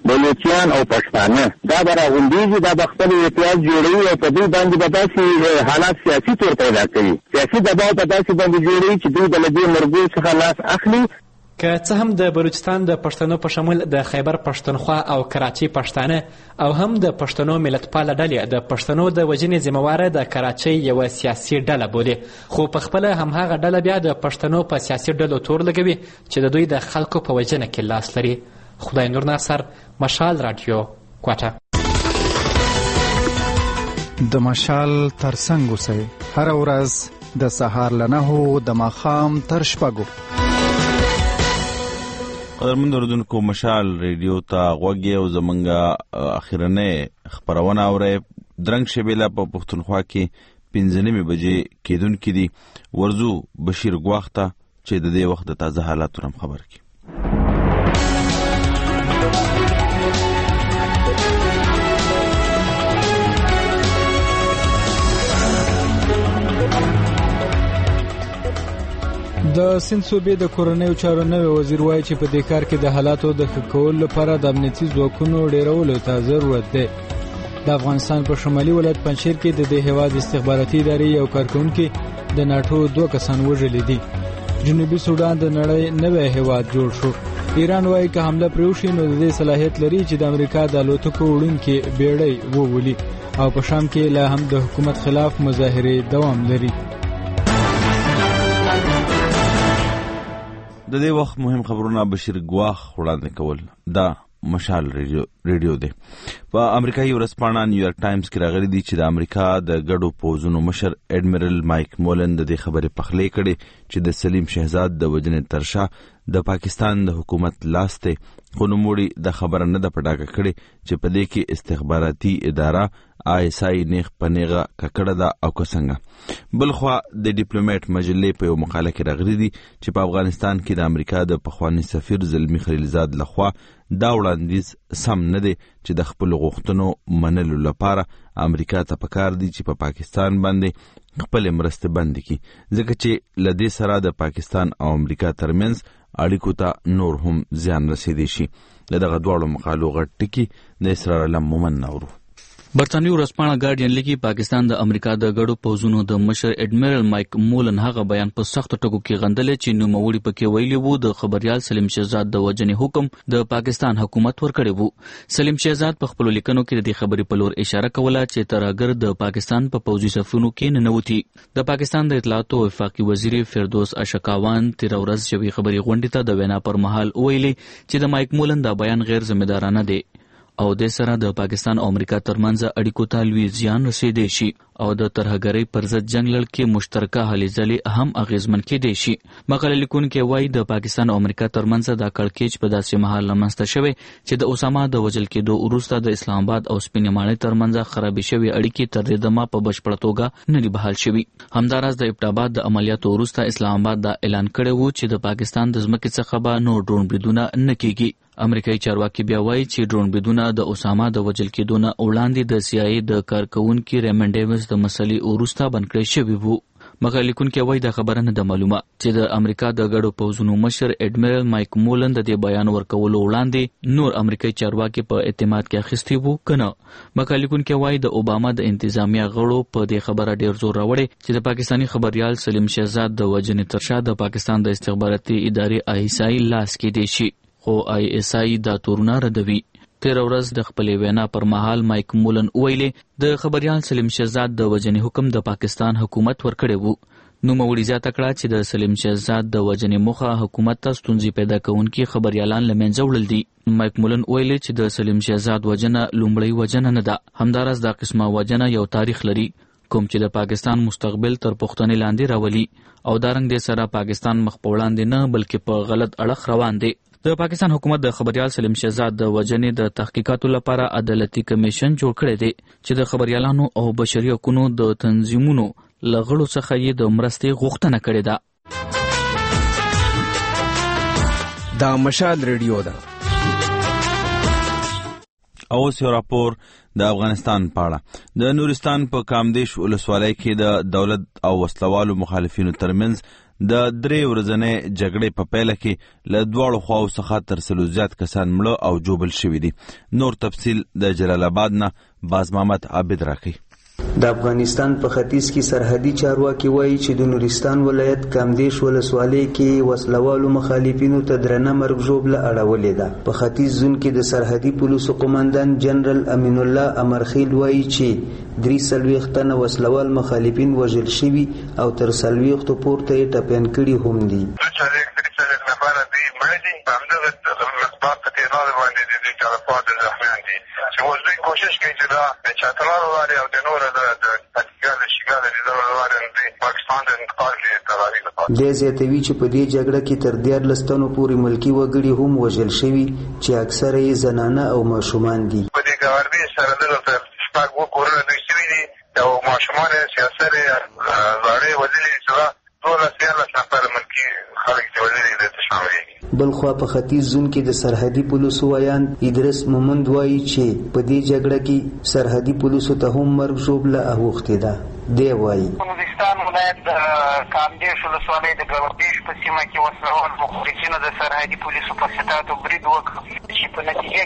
بلوچیان او پښتانه دا به راغونډېږي، دا به خپل اتحاد جوړوي او په دوی باندې به داسې حالات سیاسي طور پیدا کوي، سیاسي دباو په داسې باندې جوړوي چې دوی به له دې مرګو څخه لاس اخلي. که څه هم د بلوچستان د پښتنو په شمول د خیبر پښتونخوا او کراچۍ پښتانه او هم د پښتنو ملتپاله ډلې د پښتنو د وژنې ذمهواره د کراچۍ یوه سیاسي ډله بولي، خو په خپله همهغه ډله بیا د پښتنو په سیاسي ډلو تور لګوي چې د دوی د خلکو په وژنه کې لاس لري. خدای نور ناصر، مشال رادیو، کوټه. د مشال ترڅنګ اوسئ هره ورځ د سهار له 9 د ماښام تر 6. قدرمن اوریدونکو، مشال ریډیو ته غوږ او زمونږ اخرنۍ خپرونه اورئ. درنګ شبیله په پښتونخوا کې 5:30 بجې کېدونکې دي. ورځو بشیر ګواښ ته چې د دې وخت د تازه حالاتو هم خبر کړي. د سند صوبې د کورنیو چارو نوی وزیر وایي چې په دې کار کې د حالاتو د ښه کولو لپاره د امنیتي ځواکونو ډیرولو ته ضرورت دی. د افغانستان په شمالي ولایت پنجشیر کې د دې هیواد استخباراتي ادارې یو کارکونکي د ناټو 2 کسان وژلي دي. جنوبي سودان د نړۍ نوی هیواد جوړ شو. ایران وایي که حمله پرې وشي نو د دې صلاحیت لري چې د امریکا د الوتکو وړونکي بیړۍ وولي او په شام کې لا هم د حکومت خلاف مظاهرې دوام لري. د دې وخت مهم خبرونه بشیر ګواښ وړاندې کول. دا مشال ریډیو دی. په امریکایي ورځپاڼه نیویارک ټایمز کې راغلي دي چې د امریکا د ګډو پوځونو مشر اډمیرل مایک مولن د دې خبرې پخلی کړي چې د سلیم شهزاد د وژنې تر شا د پاکستان د حکومت لاس دی، خو نوموړي د خبره نه ده په ډاګه کړې چې په دې کې استخباراتي اداره ISI نیغ په نیغه ککړه ده او که څنګه. بلخوا د ډیپلوماټ مجلې په یو مقاله کې راغلي دي چې په افغانستان کې د امریکا د پخواني سفیر زلمی خلیلزاد لخوا دا وړاندیز سم نه دی چې د خپل غوښتنو منلو لپاره امریکا ته پکار دي چې په پاکستان باندې خپل مرسته بند کړي، ځکه چې له دې سره د پاکستان او امریکا ترمنځ اړیکو ته نور هم زیان رسیدي شي. دغه دواړو مقالو غټ ټکي د اسرار علم مومن نورو. برطانوي ورځپاڼه ګارډین لیکي پاکستان د امریکا د ګډو پوځونو د مشر اډمیرل مایک مولن هغه بیان په سختو ټکو کې غندلې چې نوموړي پکې ویلي وو د خبريال سلیم شهزاد د وژنې حکم د پاکستان حکومت ورکړی وو. سلیم شهزاد په خپل لیکنو کې د دې خبرې په لور اشاره کوله چې ترهګر د پاکستان په پوځي صفونو کې ننوتی. د پاکستان د اطلاعاتو وفاقي وزیر فردوس اشکاوان تیر ورځ شوی خبري غونډې ته د وینا پر مهال ویلي چې د مایک مولن دا بیان غیر ذمہدارانه دی او د سره د پاکستان او امریکا ترمنځ اړیکو ته لوی زیان رسیدي شي او د ترهګرۍ پر ضد جنگ لړ کې مشترکه هلې ځلې هم اغیزمن کېدای شي. مقاله لیکونکي وایي د پاکستان او امریکا ترمنځ دا کړکېچ په داسې مهال رامنځته شوی چې د اسامه د وژل کېدو وروسته د اسلام آباد او سپینې ماڼۍ ترمنځ خرابې شوې اړیکې تر دې دمه په بشپړه توګه نه دي بحال شوي. همداراز د ابټاباد د عملیاتو وروسته اسلام آباد دا اعلان کړی وو چې د پاکستان د ځمکې څخه به نور ډرون بریدونه نه کېږي. امریکایي چارواکي بیا وایي چې ډرون بریدونه د اسامه د وژل کېدو نه وړاندې د CIA د کارکونکي ریمن ډیویس د مسلې وروسته بند کړی شوی وو. مقاله لیکونکي وایي دا خبره نه ده معلومه چې د امریکا د ګډو پوځونو مشر اډمیرل مایک مولن د دې بیان ورکولو وړاندې نور امریکایي چارواکي په اعتماد کې اخیستي وو کنه. مقاله لیکونکي وایي د اوباما د انتظامیه غړو په دې خبره ډیر زور راوړی چې د پاکستاني خبريال سلیم شهزاد د وژنې تر شا د پاکستان د استخباراتي ادارې ISI لاس کې دی شي، خو ISI دا تورونه ردوي. تیر ورځ د خپلې وینا پر مهال مایک مولن ویلي د خبريال سلیم شهزاد د وژنې حکم د پاکستان حکومت ورکړی وو. نوموړي زیاته کړه چې د سلیم شهزاد د وژنې موخه حکومت ته ستونزې پیدا کوونکي خبريالان له منځه وړل دي. مایک مولن ویلي چې د سلیم شهزاد وژنه لومړی وژنه نه ده، همداراز دا قسمه وژنه یو تاریخ لري کوم چې د پاکستان مستقبل تر پوښتنې لاندې راولي او دارنګ د سره پاکستان مخ په وړاندې نه بلکې په غلط اړخ روان دی. د پاکستان حکومت د خبريال سلیم شهزاد د وژنې د تحقیقاتو لپاره عدالتي کمیشن جوړ کړی دی چې د خبريالانو او بشري حقوقو د تنظیمونو له غړو څخه یې د مرستې غوښتنه کړې ده. دا مشال ریډیو ده. اوس یو راپور د افغانستان په اړه. د نورستان په کامدیش ولسوالۍ کې د دولت او وسلوالو مخالفینو ترمنځ د 3 ورځې جګړې په پیل کې له دواړو خواو څخه تر 100 زیات کسان مړه او جوبل شوي دي. نور تفصیل د جلال آباد نه باز محمد عابد راکړي. د افغانستان په ختیځ کې سرحدي چارواکي وایي چې د نورستان ولایت کامدیش ولسوالۍ کې وسلوالو مخالفینو ته درنه مرګ ژوبله اړولې ده. په ختیځ زون کې د سرحدي پولیسو قومندان جنرال امین الله امرخیل وایي چې 43 تنه وسلوال مخالفین وژل شوي او تر 40 پورته یې ټپیان کړي هم دي. کوشش کوي چې دا چاترانو لارې او د نورو د پاتګال شګال د لارې د پاکستان د انتقال کې تراوی لپاره د زیاتوي چې په دې جګړه کې تر 14 تنو پورې ملکی وګړي هم وژل شوي چې اکثره یې زنانه او ماشومان دي. په دې ګاونډي سره د شپږ کورونه دوی شوي دي او ماشومان سیاست زاړه وزلي چې ټول سیاست نفر ملکی خلک چې وزلي د تشامل. بلخوا په ختیځ زون کې د سرحدي پولیسو ویان ادریس مومند وایي چې په دې جګړه کې سرحدي پولیسو ته هم مرګ ژوبله اوښتې ده. دی وایي نورستان ولایت د کامدیش ولسوالۍ د ګوردیش په سیمه کې وسلوال مخالفینو د سرحدي پولیسو په ستاتو برید وکړ چې په نتیجه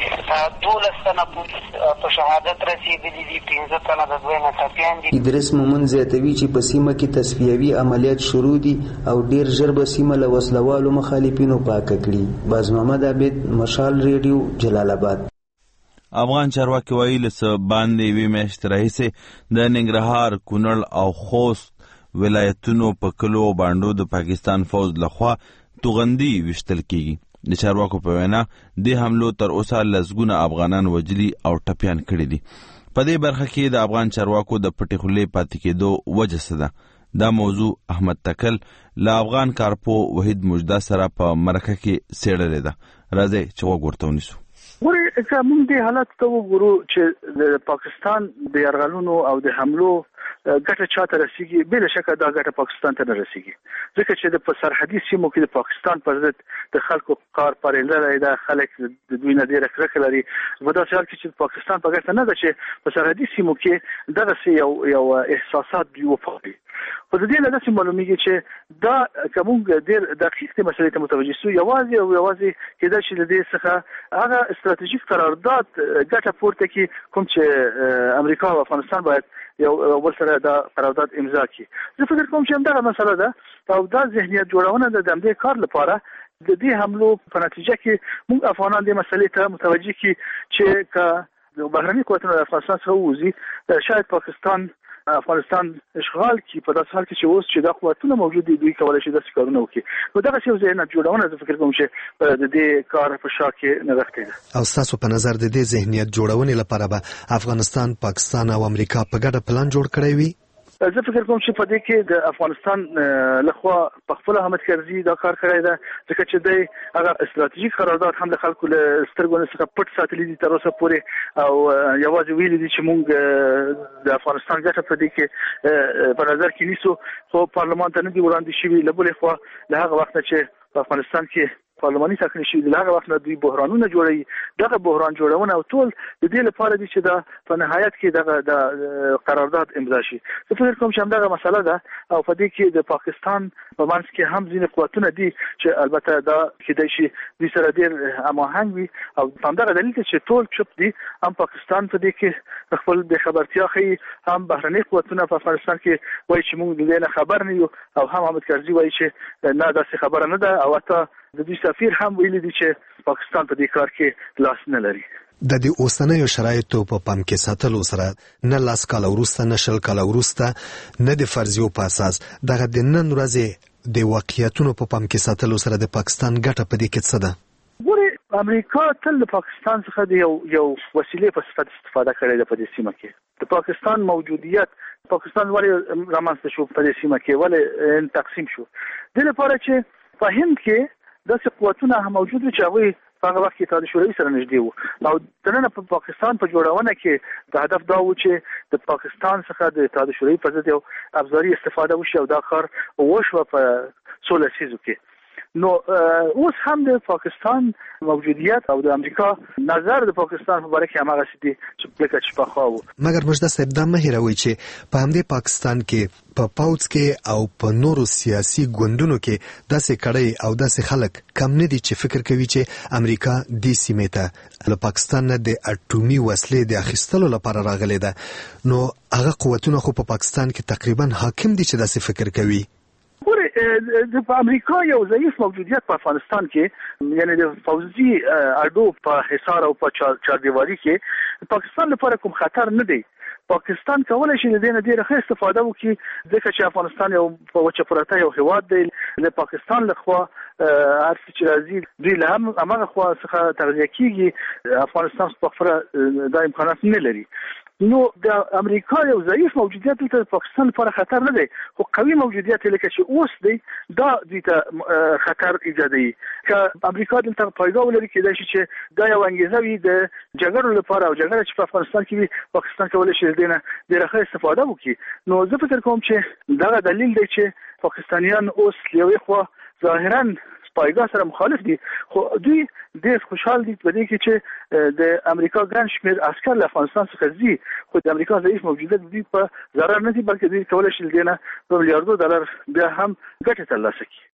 کې 12 تنه پولیس په شهادت رسېدلي دي، 15 تنه د دویمه ټپیان دي. ادریس مومند زیاتوي چې په سیمه کې تصفیوي عملیات شروع دي او ډیر ژر به سیمه له وسلوالو مخالفینو پاکه کړي. باز محمد عابد، مشال ریډیو، جلال آباد. افغان چارواکي وایي له څه باندې وی میاشتې راهیسې د ننګرهار، کونړ او خوست ولایتونو په کلو او بانډو د پاکستان فوج لخوا توغندي وشتل کیږي. د چارواکو په وینا د حملو تر اوسه لسګونه افغانان وجلي او ټپیان کړي دي. په دې برخه کې د افغان چارواکو د پټې خولې پاتې کېدو وجه څه ده؟ دا موضوع احمد تکل له افغان کارپو وحید مجده سره په مرکه کې څېړلې ده. راځئ چې غوږ ورته ونیسو. ورې که موږ دې حالت ته وګورو چې د پاکستان د یرغلونو او د حملو ګټه چاته رسیږي، بله شکه دا ګټه پاکستان ته نه رسیږي، ځکه چې د په سرحدي سیمو کې د پاکستان پر ضد د خلکو کار پارېدلی ده، خلک د دوی نه ډېره کرکه لري. په داسې حال کې چې پاکستان په ګټه نه ده چې په سرحدي سیمو کې دغسې یو احساسات دوی وپالي. خو د دې نه داسې معلومیږي چې دا که موږ ډېر دقیق دې مسلې ته متوجه سو، یوازې کېدای شي د دې څخه هغه استراتیژیک قرارداد ګټه پورته کړي کوم چې امریکا او افغانستان باید یو بل سره دا قرارداد امضا کړي. زه فکر کوم چې همدغه مسله ده او دا ذهنیت جوړونه د همدې کار لپاره د دې حملو په نتیجه کې موږ افغانان دې مسلې ته متوجه کړي چې که بهرني قوتونه د افغانستان څخه ووځي، شاید پاکستان افغانستان اشغال کی په داسې حال کې چې اوس چې دا قوتونه موجود دي دوی کولای شي داسې کارونه وکړي. نو دغه یو ذهنیت جوړونه زه فکر کوم چې د دې کار په شا کې نغښتې ده. او ستاسو په نظر د دې ذهنیت جوړونې لپاره به افغانستان، پاکستان او امریکا په ګډه پلان جوړ کړی وي؟ زه فکر کوم چې په دې کې د افغانستان لخوا په خپل حامد کرزي دا کار کړی ده، ځکه چې دی هغه استراتیژیک قرارداد هم د خلکو له سترګو نه څخه پټ ساتلی دي تر اوسه پورې، او یوازې ویلي دي چې موږ د افغانستان ګټه په دې کې په نظر کې نیسو، خو پارلمان ته نه دي وړاندې شوي. له بلې خوا له هغه وخته چې په افغانستان کې پارلماني ټاکنې شوي له هغه وخت نه دوی بحرانونه جوړوي. دغه بحران جوړونه او ټول د دې لپاره دي چې دا په نهایت کې دغه قرارداد امضا شي. زه فکر کوم چې همدغه مسله ده او په دې کې د پاکستان په منځ کې هم ځینې قوتونه دي چې البته دا کېدای شي دوی سره ډېر هماهنګ وي او همدغه دلیل دی چې ټول چوپ دي. هم پاکستان په دې کې خپل بېخبرتیا ښیي، هم بهرني قوتونه په افغانستان کې وایي چې موږ د دې نه خبر نه یو، او هم حامد کرزي وایي چې نه داسې خبره نه ده، او حتی د دوی سفیر هم ویلي دي چې پاکستان په دې کار کې لاس نه لري. د دې اوسنیو شرایطو په پام کې ساتلو سره نه لاس کاله وروسته نه شل کاله وروسته نه د فرضیو په اساس دغه د نن ورځې د واقعیتونو په پام کې ساتلو سره د پاکستان ګټه په دې کې څه ده؟ ګورې امریکا تل د پاکستان څخه د یو وسیلې په صفت استفاده کړې ده په دې سیمه کې. د پاکستان موجودیت، پاکستان ولې رامنځته شو په دې سیمه کې، ولې تقسیم شو؟ دې لپاره چې په هند کې داسې قوتونه هم موجود وي چې هغوی په هغه وخت کې اتحاد شوروي سره نږدې وو، او دننه په پاکستان په جوړونه کې د هدف دا و چې د پاکستان څخه د اتحاد شوروي په ضد یو ابزاري استفاده وشي، او دا کار وشوه په 16 لسیزو کې. نو اوس هم د پاکستان موجودیت او د امریکا نظر د پاکستان په اړه کې هغه سدي چې په خواو مګر مجده صاحب دا مه هیروي چې په همدې پاکستان کې په پاوڅ کې او په نورو سیاسي ګوندونو کې داسې کړي او داسې خلک کم نه دي چې فکر کوي چې امریکا د سیمې ته له پاکستان نه د اټومي وسلې د اخیستلو لپاره راغلي ده نو هغه قوتونه خو په پاکستان کې تقریبا حاکم دي چې داسې فکر کوي د امریکا یو ضعیف موجودیت په افغانستان کې یعنی د فوزي اډو په حصار او په چاردیوالي کې پاکستان لپاره کوم خطر نه دی. پاکستان کولای شي د دې نه ډیره ښه استفاده وکړي ځکه چې افغانستان یو په وچه پرته یو هیواد دی. د پاکستان لخوا هر څه چې راځي دوی له همغه خوا څخه تغذیه کیږي. افغانستان په خپله دا امکانات نه لري. نو د امریکا یو ضعیف موجودیت د پاکستان لپاره خطر نه دی خو قوي موجودیت لکه چې اوس دی دا د خطر ایجادوي. که امریکا دلته پیدا ولري کېدای شي چې دا یو انګیزه وي د جګړو لپاره او جګړه چې په افغانستان کې وي پاکستان کولای شي د دې نه ډېره ښه استفاده وکړي. نو زه فکر کوم چې دغه دلیل دی چې پاکستانیان اوس یوې خوا ظاهرا پایګاه سره مخالف دي خو دوی ډېر خوشحال دي په دې کې چې د امریکا ګڼ شمېر عسکر له افغانستان څخه ځي خو د امریکا ضعیف موجودیت دوی په ضرر نه دي بلکې دوی کولی شي له دې نه په میلیاردو ډالر بیا هم ګټه ترلاسه کړي.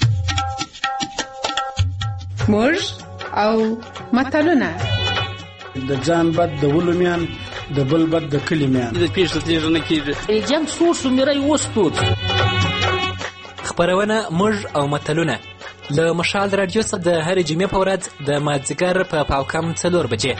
موږ او متلونه د ځان بد د ولومیان د بل بد د کلیمیان د پیښه تیږه نه کیږي جنگ سور سمرای وستود. خبرونه موږ او متلونه له مشال رادیو څخه د هرې جمعې په ورځ د مازدیګر په پاوکم 4 بجې.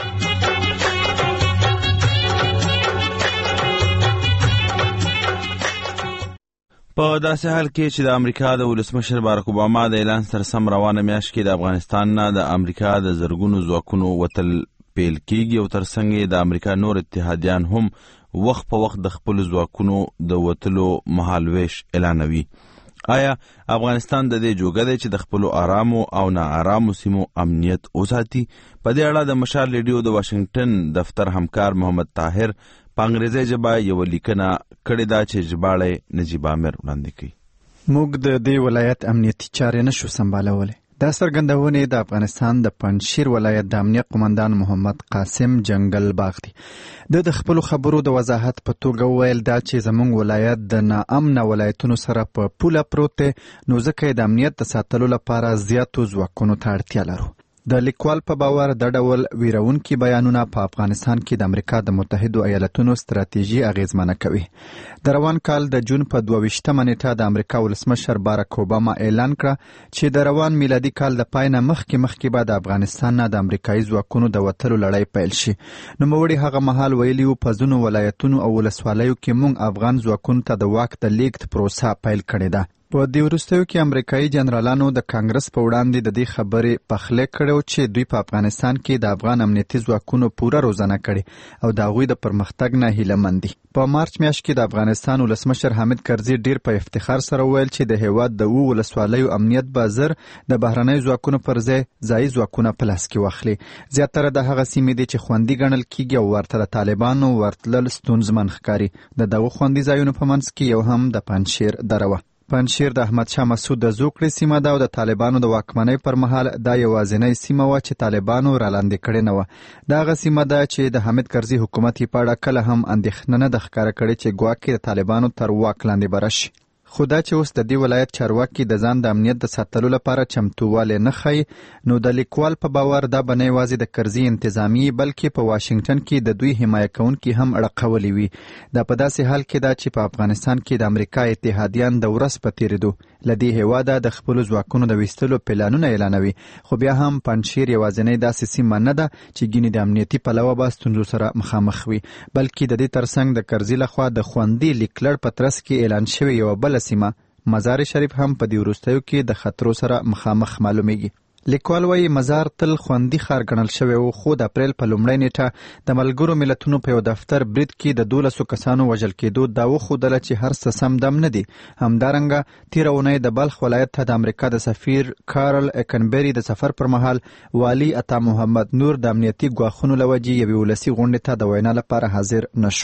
په داسې حال کې چې د امریکا د ولسمشر باراک اوباما د اعلان سره سم روانه میاشت کې د افغانستان نه د امریکا د زرګونو ځواکونو وتل پیل کیږي او ترڅنګ د امریکا نور اتحادیان هم وخت په وخت د خپل ځواکونو د وتلو مهالويش اعلانوي. آیا افغانستان د دې جوګه دی چې د خپل آرامو او ناآرامو سیمو امنیت وساتي؟ په دې اړه د مشال ریډیو د واشنگټن دفتر همکار محمد طاهر په انګریزي ژبه یو لیکنه کړې ده چې ژباړه نجیب عامر وړاندې کوي. موږ د دې ولایت امنیتي چارې نشو سمبالولی. دا سرګندونې د افغانستان د پنجشیر ولایت د امنیت قومندان محمد قاسم جنگل باغ دی. د خپل خبرو د وضاحت په توګه ویل دا چې زموږ ولایت د ناامن ولایتونو سره په پوله پروت دی نو ځکه د امنیت د ساتلو لپاره زیاتو ځواکونو ته اړتیا لرو. د لیکوال په باور د ډول ویرونکي بیانونه په افغانستان کې د امریکا د متحدو ایالاتونو ستراتیژي اغیزمنه کوي. د روان کال د جون په 22 نیټه د امریکا ولسمشر باراک اوباما اعلان کړ چې د روان میلادي کال د پای نه مخکې به د افغانستان نه د امریکایي ځواکونو د وتلو لړۍ پیل شي. نوموړي هغه مهال ویلي و په ځینو ولایتونو او ولسوالیو کې موږ افغان ځواکونو ته د واک د لیږد پروسه پیل کړې ده. په دې وروستیو کې امریکایي جنرالانو د کانګرس په وړاندې د دې خبرې پخلی کړی چې دوی په افغانستان کې د افغان امنیتي ځواکونو پوره روزنه کړې او د هغوی د پرمختګ نه هیله مند دي. په مارچ میاشت کې د افغانستان ولسمشر حامد کرزي ډیر په افتخار سره ویل چې د هیواد د ولسوالیو امنیت به زر د بهرنیو ځواکونو پر ځای ځواکونه په لاس کې واخلي. زیاتره د هغه سیمې دي چې خوندي ګڼل کیږي او ورته د طالبانو ورتلل ستونزمن ښکاري. د دغو خوندي ځایونو په منځ کې یو هم د پنجشیر دره وه. پنجشیر د احمد شاه مسعود د زوکړې سیمه ده او د طالبانو د واکمنۍ پر مهال دا یوازینۍ سیمه وه چې طالبانو رالاندې کړې نه وه. دا هغه سیمه ده چې د حامد کرزي حکومت یې په اړه کله هم اندېښنه نه ده ښکاره کړې چې ګواکې د طالبانو تر واک لاندې به راشي. خو دا چې اوس د دې ولایت چارواکي د ځان د امنیت د ساتلو لپاره چمتووالی نه ښیي نو د لیکوال په باور دا به نه یوازې د کرزي انتظامی بلکې په واشنګټن کې د دوی حمایه کوونکي هم اړقولي وي. دا په داسې حال کې ده چې په افغانستان کې د امریکا اتحادیان د ورځ په تېرېدو له دې هېواده د خپلو ځواکونو د ویستلو پلانونه اعلانوي. خو بیا هم پنجشیر یوازینۍ داسې سیمه نه ده چې ګینې د امنیتي پلوه به ستونزو سره مخامخ وي بلکې د دې ترڅنګ د کرزي لخوا د خوندي لیکلړ په ترڅ کې اعلان شوې یوه بله سیمه مزار شریف هم په دې وروستیو کې د خطرو سره مخامخ معلومیږي. لیکوال وایي مزار تل خوندي ښار ګڼل شوی و خو د اپریل په لومړۍ نیټه د ملګرو ملتونو په یو دفتر برید کې د 12 کسانو وژل کېدو دا وښودله چې هر څه سم دم نه دي. همدارنګه تېره اونۍ د بلخ ولایت ته د امریکا د سفیر کارل اکنبری د سفر پر مهال والي عطا محمد نور د امنیتي ګواښونو له وجې یوې ولسي غونډې ته د وینا لپاره حاضر نشو.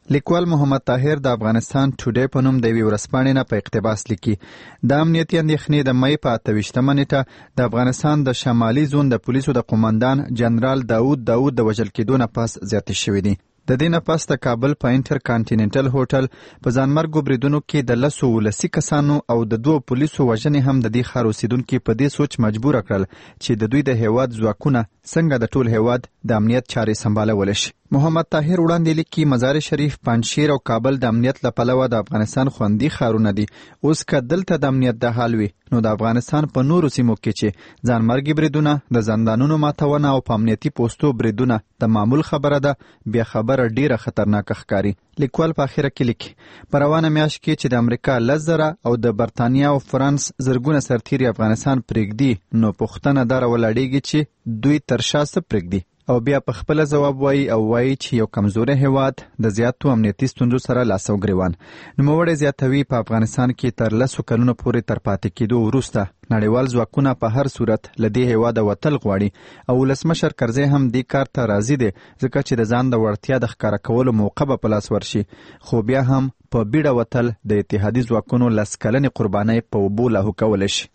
لیکوال محمد طاهر د افغانستان ټوډے په نوم د یوې ورځپاڼې نه په اقتباس لیکي د امنیتي اندېښنې د مئی په 28مه نیټه د افغانستان د شمالي زون د پولیسو د قومندان جنرال داود د وژل کېدو نه پس زیاتې شوې دي. د دې نه پس د کابل په انټر کانټیننټل هوټل په ځانمرګو بریدونو کې د 10 کسانو او د 2 پولیسو وژنې هم د دې ښار اوسیدونکي په دې سوچ مجبور کړل چې د دوی د هیواد ځواکونه څنګه د ټول هیواد د امنیت چارې سمبالولی شي. محمد طاهر وړاندې لیکي مزار شریف، پنجشیر او کابل د امنیت له پلوه د افغانستان خوندي ښارونه دي. اوس که دلته د امنیت د حال وي نو د افغانستان په نورو سیمو کې چې ځانمرګي بریدونه، د زندانونو ماتونه او په امنیتي پوستو بریدونه د معمول خبره ده، بیا خبره ډیره خطرناکه ښکاري. لیکوال په اخره کې لیکي په روانه میاشت کې چې د امریکا 10,000 او د برتانیا او فرانس زرګونه سرتیري افغانستان پرېږدي نو پوښتنه دا راولاړېږي چې دوی تر شا څه پرېږدي او بیا په خپله ځواب وایي چې یو کمزوری هیواد د زیاتو امنیتي ستونزو سره لاس او ګریوان. نوموړی زیاتوي په افغانستان کې تر 10 کلونو پورې تر پاتې کېدو وروسته نړیوال ځواکونه په هر صورت له دې هیواده وتل غواړي او ولسمشر کرزی هم دې کار ته راضي دی ځکه چې د ځان د وړتیا د ښکاره کولو موقع به په لاس ورشي، خو بیا هم په بیړه وتل د اتحادي ځواکونو 10 کلنې قربانۍ په اوبو لاهو کولی شي.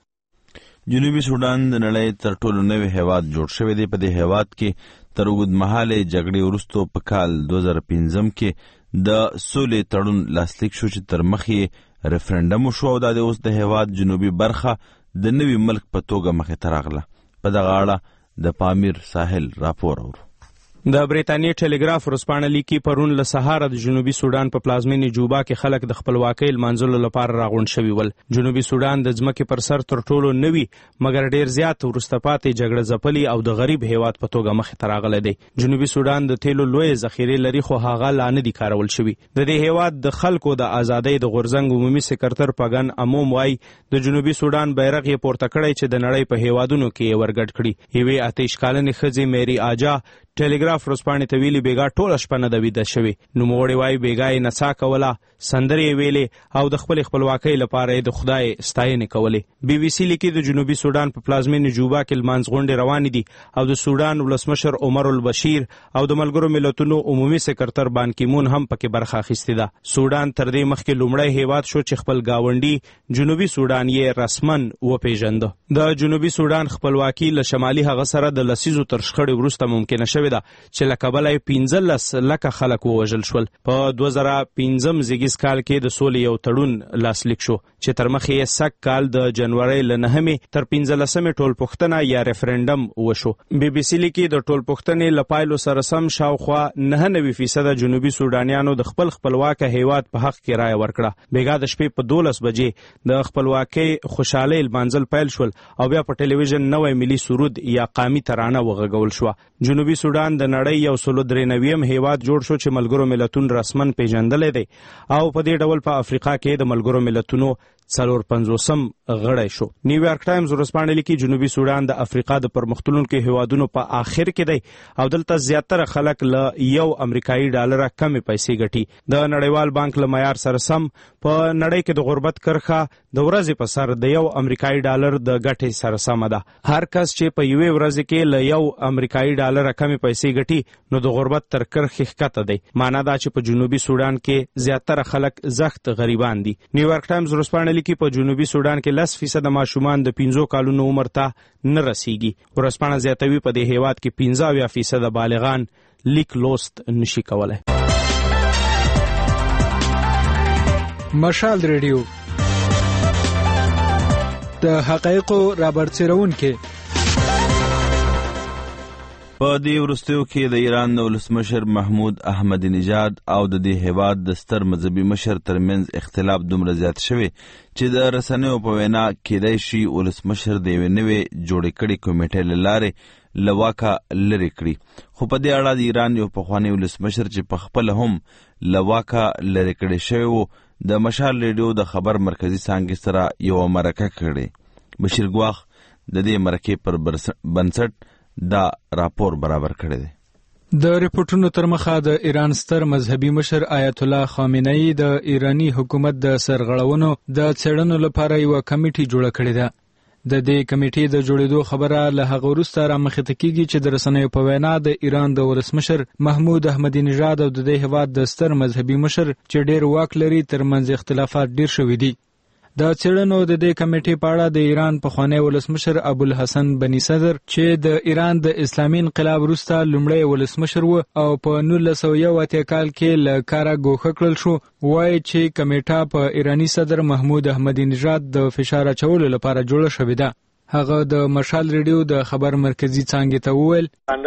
جنوبي سودان د نړۍ تر ټولو نوی هیواد جوړ شوی دی. په دې هیواد کې تر اوږدمهالې جګړې وروسته په کال 2015 کې د سولې تړون لاسلیک شو چې تر مخې ریفرنډم وشو او دا د اوس د هیواد جنوبي برخه د نوي ملک په توګه مخې ته راغله. په دغه اړه د پامیر ساحل راپور اورو. د بریتانیې ټلګراف ورځپاڼه لیکي پرون له سهاره د جنوبي سودان په پلازمینې جوبا کې خلک د خپلواکۍ لمانځلو لپاره راغونډ شوي ول. جنوبي سودان د ځمکې پر سر تر ټولو نوي مګر ډیر زیات وروسته پاتې جګړه ځپلي او د غریب هیواد په توګه مخې ته راغلی دی. جنوبي سودان د تیلو لوی ذخیرې لري خو هغه لا نه دي کارول شوي. د دې هیواد د خلکو د ازادۍ د غورځنګ عمومي سکرتر پاګن اموم وایي د جنوبي سودان بیرغ یې پورته کړی چې د نړۍ په هیوادونو کې یې ورګډ کړي. یوې 28 کلنې ښځې میری آجا ټلګراف ورځپاڼې ته ویلي بیګا ټوله شپه نه ده ویده شوې. نوموړی وایي بیګا یې نڅا کوله، سندرې یې ویلې او د خپلې خپلواکۍ لپاره یې د خدای ستاینې کولې. بي بي سي لیکي د جنوبي سودان په پلازمینې جوبا کې لمانځ غونډې روانې دي او د سودان ولسمشر عمر البشیر او د ملګرو ملتونو عمومي سکرتر بان کی مون هم پکې برخه اخیستې ده. سودان تر دې مخکې لومړی هیواد شو چې خپل گاونډي جنوبي سودان یې رسمن وپیژنده. د جنوبي سودان خپلواکي له شمالي هغه سره د لسیزو تر شخړې وروسته ممکنه شوې ده چې له کبله 15 لکه خلک ووژل شول. په 2015 زیږیز کال کې د سولې یو تړون لاسلیک شو چې تر مخې یې سږ کال د جنورۍ له 9 تر 15 ټولپوښتنه یا ریفرنډم وشو. بي بي سي لیکي د ټولپوښتنې له پایلو سره سم شاوخوا 99% جنوبي سودانیانو د خپل خپلواکه هیواد په حق کې رایه ورکړه. بیګا د شپې په 12 بجې د خپلواکۍ خوشحالۍ لمانځل پیل شول او بیا په ټلویزیون نوی ملي سرود یا قامي ترانه وغږول شوه. جنوبي سودان د نړۍ یو 193م هیواد جوړ شو چې ملګرو ملتونو رسمن پیژندلی دی او په دې ډول په افریقا کې د ملګرو ملتونو 54م غړی شو. نیویارک ټایمز ورځپاڼه لیکي جنوبي سودان د افریقا د پرمختلونکو هیوادونو په آخر کې دی او دلته زیاتره خلک له $1 امریکایي ډالره کمې پیسې ګټي. د نړیوال بانک له معیار سره سم په نړۍ کې د غربت کرښه د ورځې په سر د $1 امریکایي ډالر د ګټې سره سمه ده. هر کس چې په یوې ورځې کې له $1 امریکایي ډالره کمې پیسې ګټي نو د غربت تر کرښې ښکته دی. معنا دا چې په جنوبي سودان کې زیاتره خلک زخت غریبان دي. نیویارک ټایمز ورځپاڼه لیکي په جنوبي سودان کې 10% ماشومان د 15 کالونو عمر ته نه رسیږي. ورځپاڼه زیاتوي په دې هیواد کې 15% بالغان لیک لوست نشي کولای. مشال ریډیو د حقایقو رابرسېرونکي. په دې وروستیو کې د ایران د ولسمشر محمود احمدی نژاد او د دې هیواد د ستر مذهبي مشر ترمنځ اختلاف دومره زیات شوی چې د رسنیو په وینا کېدای شي ولسمشر د یوې نوې جوړې کړې کمیټې له لارې له واکه لرې کړي. خو په دې اړه د ایران یو پخوانی ولسمشر چې په خپله هم له واکه لرې کړی شوی و د مشال ریډیو د خبر مرکزي څانګې سره یوه مرکه کړې. بشیر ګواخ د دې مرکې پر بنسټ دا راپور برابر کړی دی. د ریپورتونو تر مخه د ایران ستر مذهبي مشر آیت الله خامنه‌ای د ایرانی حکومت د سرغړونو د څېړنو لپاره یو کمیټه جوړه کړې ده. د دې کمیټې د جوړېدو خبره له هغه وروسته رامخته کیږي چې د رسنیو په وینا د ایران د ولسمشر محمود احمدی نژاد او د دې هیواد د ستر مذهبي مشر چې ډېر واک لري ترمنځ اختلافات ډېر شوي دي. د څېړنو د دې کمیټې په اړه د ایران پخوانی ولسمشر ابوالحسن بني صدر چې د ایران د اسلامي انقلاب وروسته لومړی ولسمشر و او په 1981 کال کې له کاره ګوښه کړل شو، وایي چې کمیټه په ایرانی صدر محمود احمدی نژاد د فشار اچولو لپاره جوړه شوې ده. هغه د مشال ریډیو د خبر مرکزی څانګې ته وویل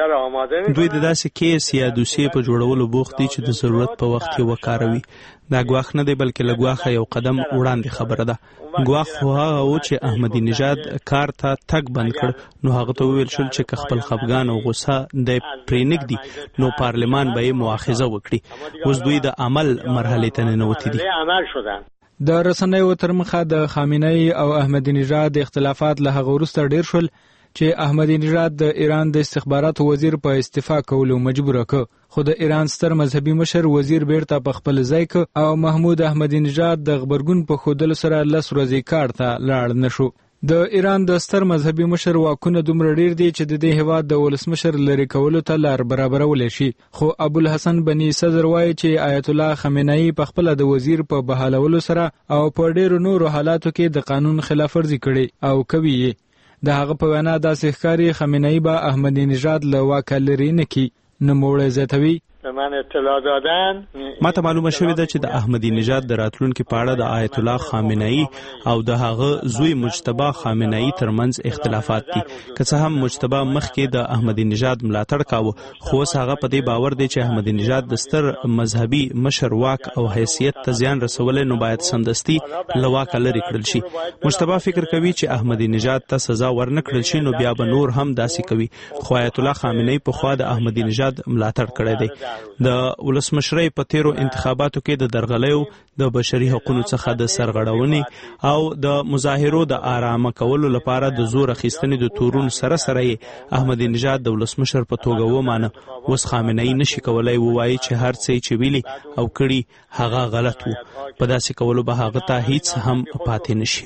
دوی د داسې کیس یا دوسیې په جوړولو بوخت دي چې د ضرورت په وخت کې وکاروي. دا ګواښ نه دی بلکې له ګواښه یو قدم وړاندې خبره ده. ګواښ خو هغه و چې احمدی نژاد کار ته تګ بند کړ، نو هغه ته وویل شول چې خپل خفګان او غوسه د پرېنږدي نو پارلمان به یې مؤاخذه وکړي. اوس دوی د عمل مرحلې ته ننوتي دي. د رسنیو تر مخه د خامنه‌ای او احمدی نژاد اختلافات له هغه وروسته ډېر شول چې احمدی نژاد د ایران د استخباراتو وزیر په استعفا کولو مجبور کړ، خو د ایران ستر مذهبي مشر وزیر بیرته په خپل ځای کې او محمود احمدی نژاد د خبرګون په ښودلو سره 10 ورځې کار ته لاړ نشو. د ایران د ستر مذهبي مشر واکونه دومره ډیر دي چې د دې هیواد د ولسمشر لري کولو ته لار برابرول شي، خو ابوالحسن بني صدر وایي چې آیت الله خامنه‌ای په خپل د وزیر په بحالولو سره او په ډیرو نورو حالاتو کې د قانون خلاف ورزي کړي او کوي. د هغه په وینا داسې ښکاري خامنه‌ای به احمدی نژاد له واکه لرې نه کړي. نوموړی زیاتوي به من اطلاع دادن ماته معلومه شوې ده چې د احمدی نژاد د راتلونکو په اړه د آیت الله خامنه‌ای او د هغه زوی مجتبی خامنه‌ای ترمنځ اختلافات دي. که څه هم مجتبی مخکې د احمدی نژاد ملاتړ کاوه، خو اوس هغه په دې باور دی چې احمدی نژاد د ستر مذهبي مشر واک او حیثیت ته زیان رسولی، نو باید سمدستي له واکه لرې کړل شي. مجتبی فکر کوي چې احمدی نژاد ته سزا ورنه کړل شي نو بیا به نور هم داسې کوي، خو آیت الله خامنه‌ای په خوا د احمدی نژاد ملاتړ کړی دی. د ولسمشرۍ په تیرو انتخاباتو کې د درغلیو، د بشري حقوقو څخه د سرغړونې او د مظاهرو د آرامه کولو لپاره د زور اخیستنې د تورون سره سره احمدی نژاد د ولسمشر په توګه ومانه. اوس خامنه‌ای نشي کولای ووایي چې هر څه چې ویلي او کړي هغه غلط وو، په داسې کولو به هغه ته هیڅ هم پاتې نشي.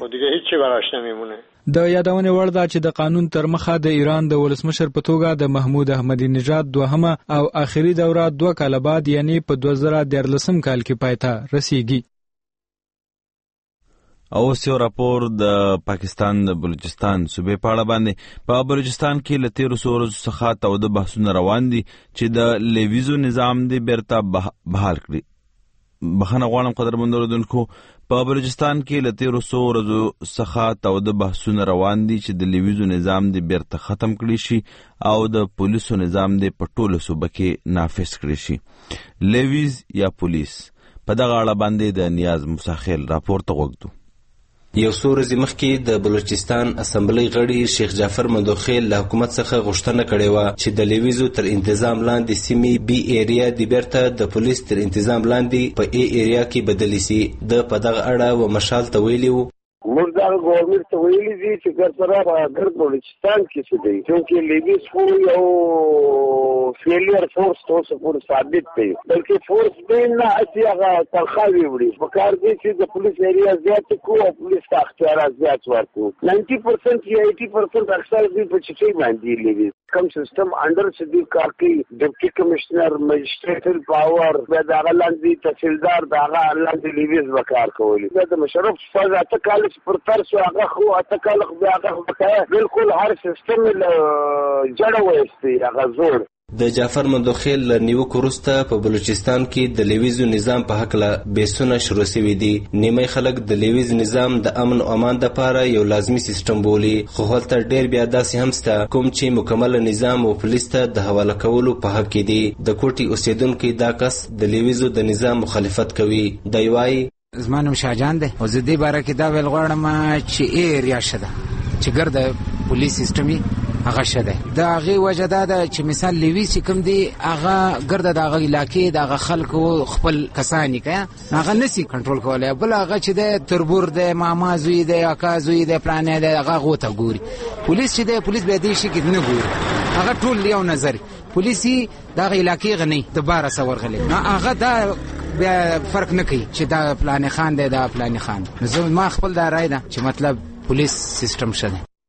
د یادونې وړ ده چې د قانون تر مخه د ایران د ولسمشر په توګه د محمود احمدی نژاد دوهمه او آخري دوره 2 کال بعد یعنی په 2013 کال کې پای ته رسیږي. اوس یو راپور د پاکستان د بلوچستان صوبې په اړه باندې. په بلوچستان کې له 13 ورځو څخه تاوده بحثونه روان دي چې د لیویزو نظام دی بیرته بحال کړي. بخښنه غواړم قدرمنو اوریدونکو، په بلوچستان کې له 13 ورځو څخه تاوده بحثونه روان دي چې د لیویزو نظام دی بیرته ختم کړي شي او د پولیسو نظام دی په ټوله صوبه کې نافذ کړي شي. لیویز یا پولیس، په دغه اړه باندې د نیاز مساخیل راپور ته وګورو. یو څو ورځې مخکې د بلوچستان اسمبلی غړي شیخ جعفر مندوخیل له حکومت څخه غوښتنه کړې وه چې د لیویزو تر انتظام لاندې سیمې بي ایریا د بیرته د پولیس تر انتظام لاندې په ای ایریا کې بدلی سي. د په دغه اړه و مشال ته ویلي وو موږ دا ګورنمنت ته ویلي دي چې ګرځره په ګرد بلوچستان کې څه دی، چونکې لیویز خو یو فیلیر فورس اوسه پورې ثابت دی، بلکې فورس دی نه اسی هغه تنخواوې وړي. پکار دی چې د پولیس ایریا زیات کړو او پولیس ته اختیارات زیات ورکړو. 90% یا 80% اکثر دوی په چټۍ باندې لیویز کم سیستم انډر چې دوی کار کوي، ډیپټي کمشنر، مجسټریټل پاور، بیا د هغه لاندې تحصیلدار د هغه لاندې لیویز به کار کولی. بیا د مشرف شپږ اته کاله چې پر تر شو هغه خو اته کاله بیا هغه بقایه بالکل هر سیستم جړه وایستی هغه زور. د جعفر مندوخیل له نیوکو وروسته په بلوچستان کې د لیویزو نظام په هکله بحثونه شروع شوي دي. نیمه خلک د لیویز نظام د امن او امان دپاره یو لازمي سیستم بولي، خو هلته ډېر بیا داسې هم شته کوم چې مکمل نظام او پولیس ته د حواله کولو په حق کې دي. د کوټي اوسیدونکي دا کس د لیویزو د نظام مخالفت کوي. دی وایي زما نوم شاهجان دی او زه دې باره کې دا ویل غواړم چې ایریا ښه ده چې ګرده پولیس سیستم هغه ښه دی. د هغې وجه دا ده چې مثال لیویز چې کوم دی هغه ګرده د هغه علاقې د هغه خلکو خپل کسان یې که هغه نسي کنټرول کولی. بل هغه چې دی تربور دی، ماما زوی دی، اکا زوی دی، پلانی دی، هغه هغو ته ګوري. پولیس چې دی پولیس بیا دې شي کې نه ګوري، هغه ټول یو نظر پولیس د هغه علاقې غنی د 12 ورغلی نو هغه دا بیا فرق نه کوي چې دا فلانی خان دی دا فلانی خان. زه ما خپل دا رای ده چې مطلب پولیس سیستم ښه دی.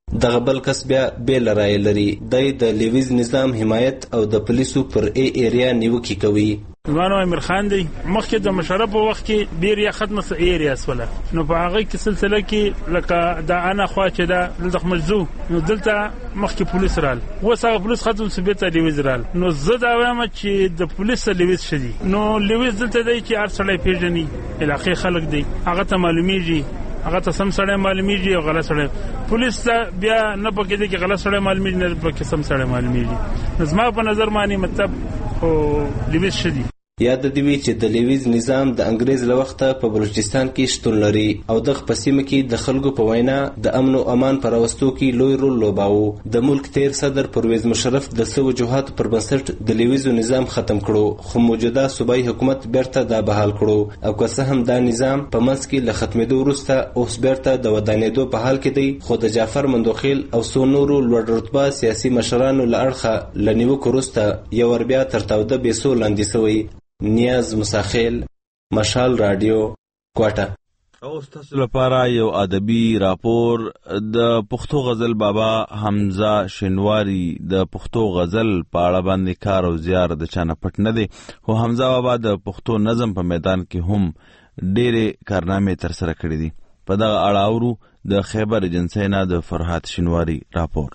دغه بل کس بیا بیل رای لري د لیویز نظام حمایت او د پولیسو پر ایریا نیوکه کوي. زمانو امیر خان دی مخکې د مشرف په وخت کې بیریا ختمه ایریا سوله نو په هغه کې سلسله کې لکه دا انا خوا چې دا دلته مجزو نو دلته مخکې پولیس رال وسه پولیس ختم سبته لیویز رال نو زه دا وایم چې د پولیس لیویز شدي نو لیویز دلته دی چې هر سړی پیژني علاقې خلک دی هغه ته معلومیږي هغه ته سم سړی معلومیږي او غلط سړی پولیس ته بیا نه پکې دی چې غلط سړی معلومیږي نه پکې سم سړی معلومیږي نو زما په نظر باندې مطلب او لیویز شدي. یاد دی وی چې د لیویز نظام د انګریز له وخته په بلوچستان کې شتون لري او د پسیمه کې د خلکو په وینا د امن او امان پر واستو کې لوی رول لوباوه. د ملک تیر صدر پرویز مشرف د سو وجوهات پر بنسټ د لیویز نظام ختم کړو خو موجوده صوبایي حکومت بیرته دا بحال کړو او که څه هم دا نظام په منځ کې له ختمېدو وروسته اوس بیرته د ودانېدو په حال کې دی خو د جعفر مندوخیل او څو نورو لوړ رتبه سیاسي مشرانو له اړخه له نیوکو وروسته یو ور بیا تر تاوده بیسو لاندې سوی. نیاز مساخیل مشال رادیو کوټه. او تاسو لپاره یو ادبي راپور د پښتو غزل بابا حمزه شینواری د پښتو غزل په اړه باندې کار او زیار د چانه پټ نه دی خو حمزه بابا د پښتو نظم په میدان کې هم ډېرې کارنامې تر سره کړې دي. په دغه اړه اورو د خیبر ایجنسی نه د فرحات شینواری راپور.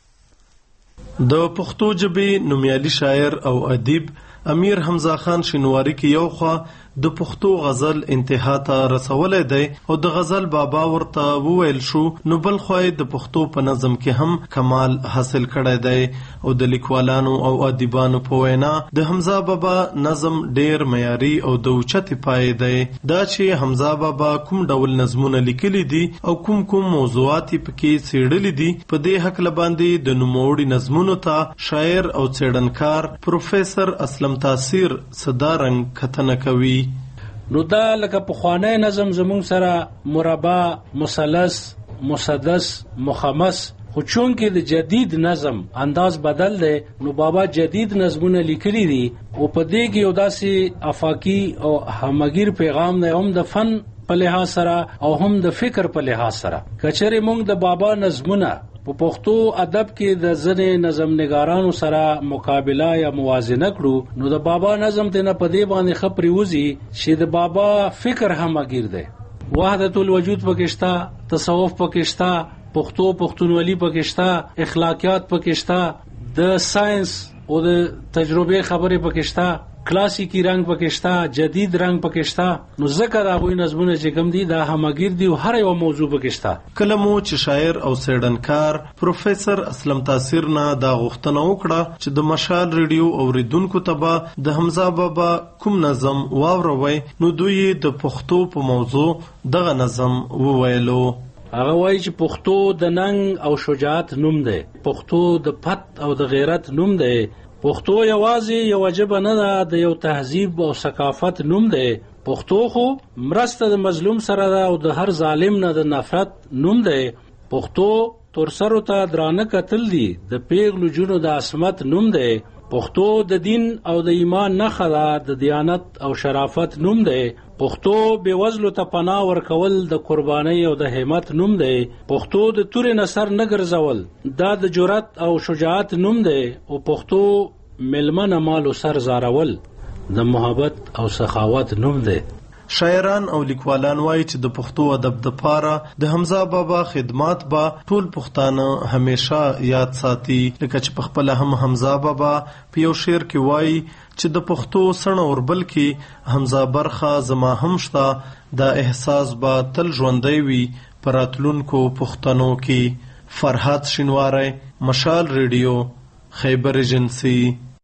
د پښتو ژبې نومیالي شاعر او ادیب امیر حمزه خان شینواری کې یو خوا د پښتو غزل انتها ته رسولې دی او د غزل بابا ورته وویل شو نو بل خو د پښتو په نظم کې هم کمال حاصل کړی دی او د لیکوالانو او ادیبانو په وینا د حمزه بابا نظم ډیر معیاري او د اوچتې پای دی. دا چې حمزه بابا کوم ډول نظمونه لیکلي دي او کوم موضوعات پکې څېړلي دي په دې حق لباندې د نوموړي نظمونو ته شاعر او څېړنکار پروفیسر اسلم تاثیر صدارنګ کتنه کوي. نو دا لکه پخوانی نظم زمون سره مربع مثلث مسدس مخمس خو چون کې د جدید نظم انداز بدل دی نو بابا جدید نظمونه لیکلي دي او په دې کې یو داسې افاقي او همگیر پیغام دی هم د فن په لحاظ سره او هم د فکر په لحاظ سره. کچره مونږ د بابا نظمونه په پښتو ادب کې د ځنې نظم نگارانو سره مقابله یا موازنه کړو نو د بابا نظم ته نه پدې باندې خبري وزي چې د بابا فکر هم اگیر دی. وحدت الوجود پکشتا تصوف پکشتا پښتو پښتونولي پکشتا اخلاقیات پکشتا د ساينس او د تجربه خبره پکشتا کلاسیکی رنگ پکشتا جدید رنگ پکشتا نو ذکر هغه نظمونه چې کوم دي دا همگیر دي او هر یو موضوع پکشتا. کلمو چې شاعر او څېړنکار پروفیسر اسلم تاثیر نه دا غوښتنه وکړه چې د مشال ریډیو اوریدونکو ته د حمزه بابا کوم نظم واوروي نو دوی د پښتو په موضوع دغه نظم وویلو. هغه وایي چې پښتو د ننګ او شجاعت نوم دی پښتو د پت او د غیرت نوم دی پښتو یوازې یو ژبه نه ده د یو تهذیب او ثقافت نوم دی پښتو خو مرسته د مظلوم سره ده او د هر ظالم نه د نفرت نوم دی پښتو تر سره ته درانه قتل دي د پیغلو جونو د عصمت نوم دی پښتو د دین او د ایمان نښه ده د دیانت او شرافت نوم دی پښتو بے وزلو ته پناه ورکول د قربانۍ او د همت نوم دی پښتو د تورې نصر نه ګرځول دا د جرأت او شجاعت نوم دی او پښتو ملمنه مال او سر زارول د محبت او سخاوت نوم دی. شاعران او لیکوالان وایي چې د پښتو ادب د پاره د حمزه بابا خدمات با ټول پښتانه همیشه یاد ساتي لکه چې په خپل هم حمزه بابا په یو شعر کې وایي چې د پښتو سڼه اوربل کې حمزه برخه زما هم شته دا احساس با تل ژوندی وي پر راتلونکو پښتنو کې. فرحات شینواری مشال ریډیو خیبر ایجنسی.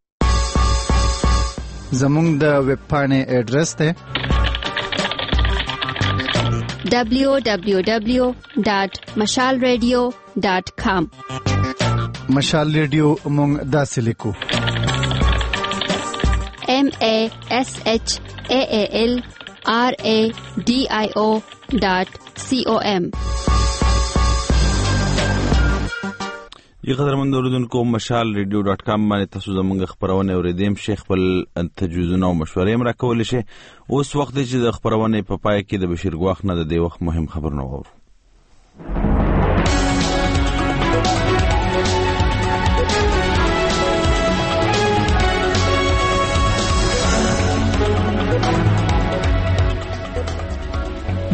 زمونږ د ویب پاڼې ایډرس دی www.mashalradio.com مشال ریډیو مونږ داسې لیکو MASHALRADIO.com. یو قدرمن اوریدونکو مشال ریډیو.com باندې تاسو زموږ خبرونه اوریدم شیخ خپل تجویزونه او مشورې هم راکول شي. اوس وخت چې د خبرونه په پای کې د بشیر ګواخ نه د دې وخت مهم خبرونه وورو.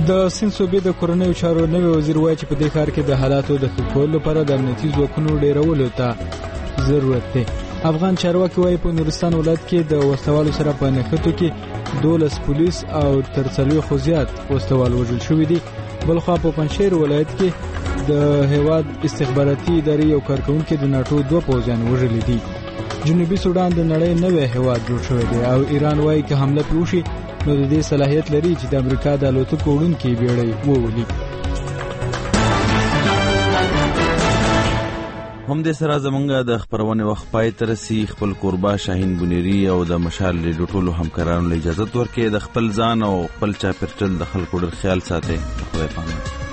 د سند صوبې د کورنیو چارو نوی وزیر وایي چې په دې ښار کې د حالاتو د ښه کولو لپاره د امنیتي ځواکونو ډیرولو ته ضرورت دی. افغان چارواکي وایي په نورستان ولایت کې د وسلوالو سره په نښتو کې 12 پولیس او تر 40 زیات وسلوال وژل شوي دي. بلخوا په پنجشیر ولایت کې د هیواد استخباراتي ادارې یو کارکونکي د ناټو 2 پوځیان وژلي دي. جنوبي سودان د نړۍ نوی هیواد جوړ شوی دی او ایران وایي که حمله پرې وشي نو د دې صلاحیت لري چې د امریکا د الوتکو وړونکي بیړۍ وولي. هم دې سره زمونږ د خبرونه وخت پای ته رسي. خپل قربا شاهین بنيري او د مشال ریډیو ټولو همکارانو له اجازه ورکړي. د خپل ځان او خپل چاپیرچل د خلکو ډېر خیال ساتي. خدای پامان.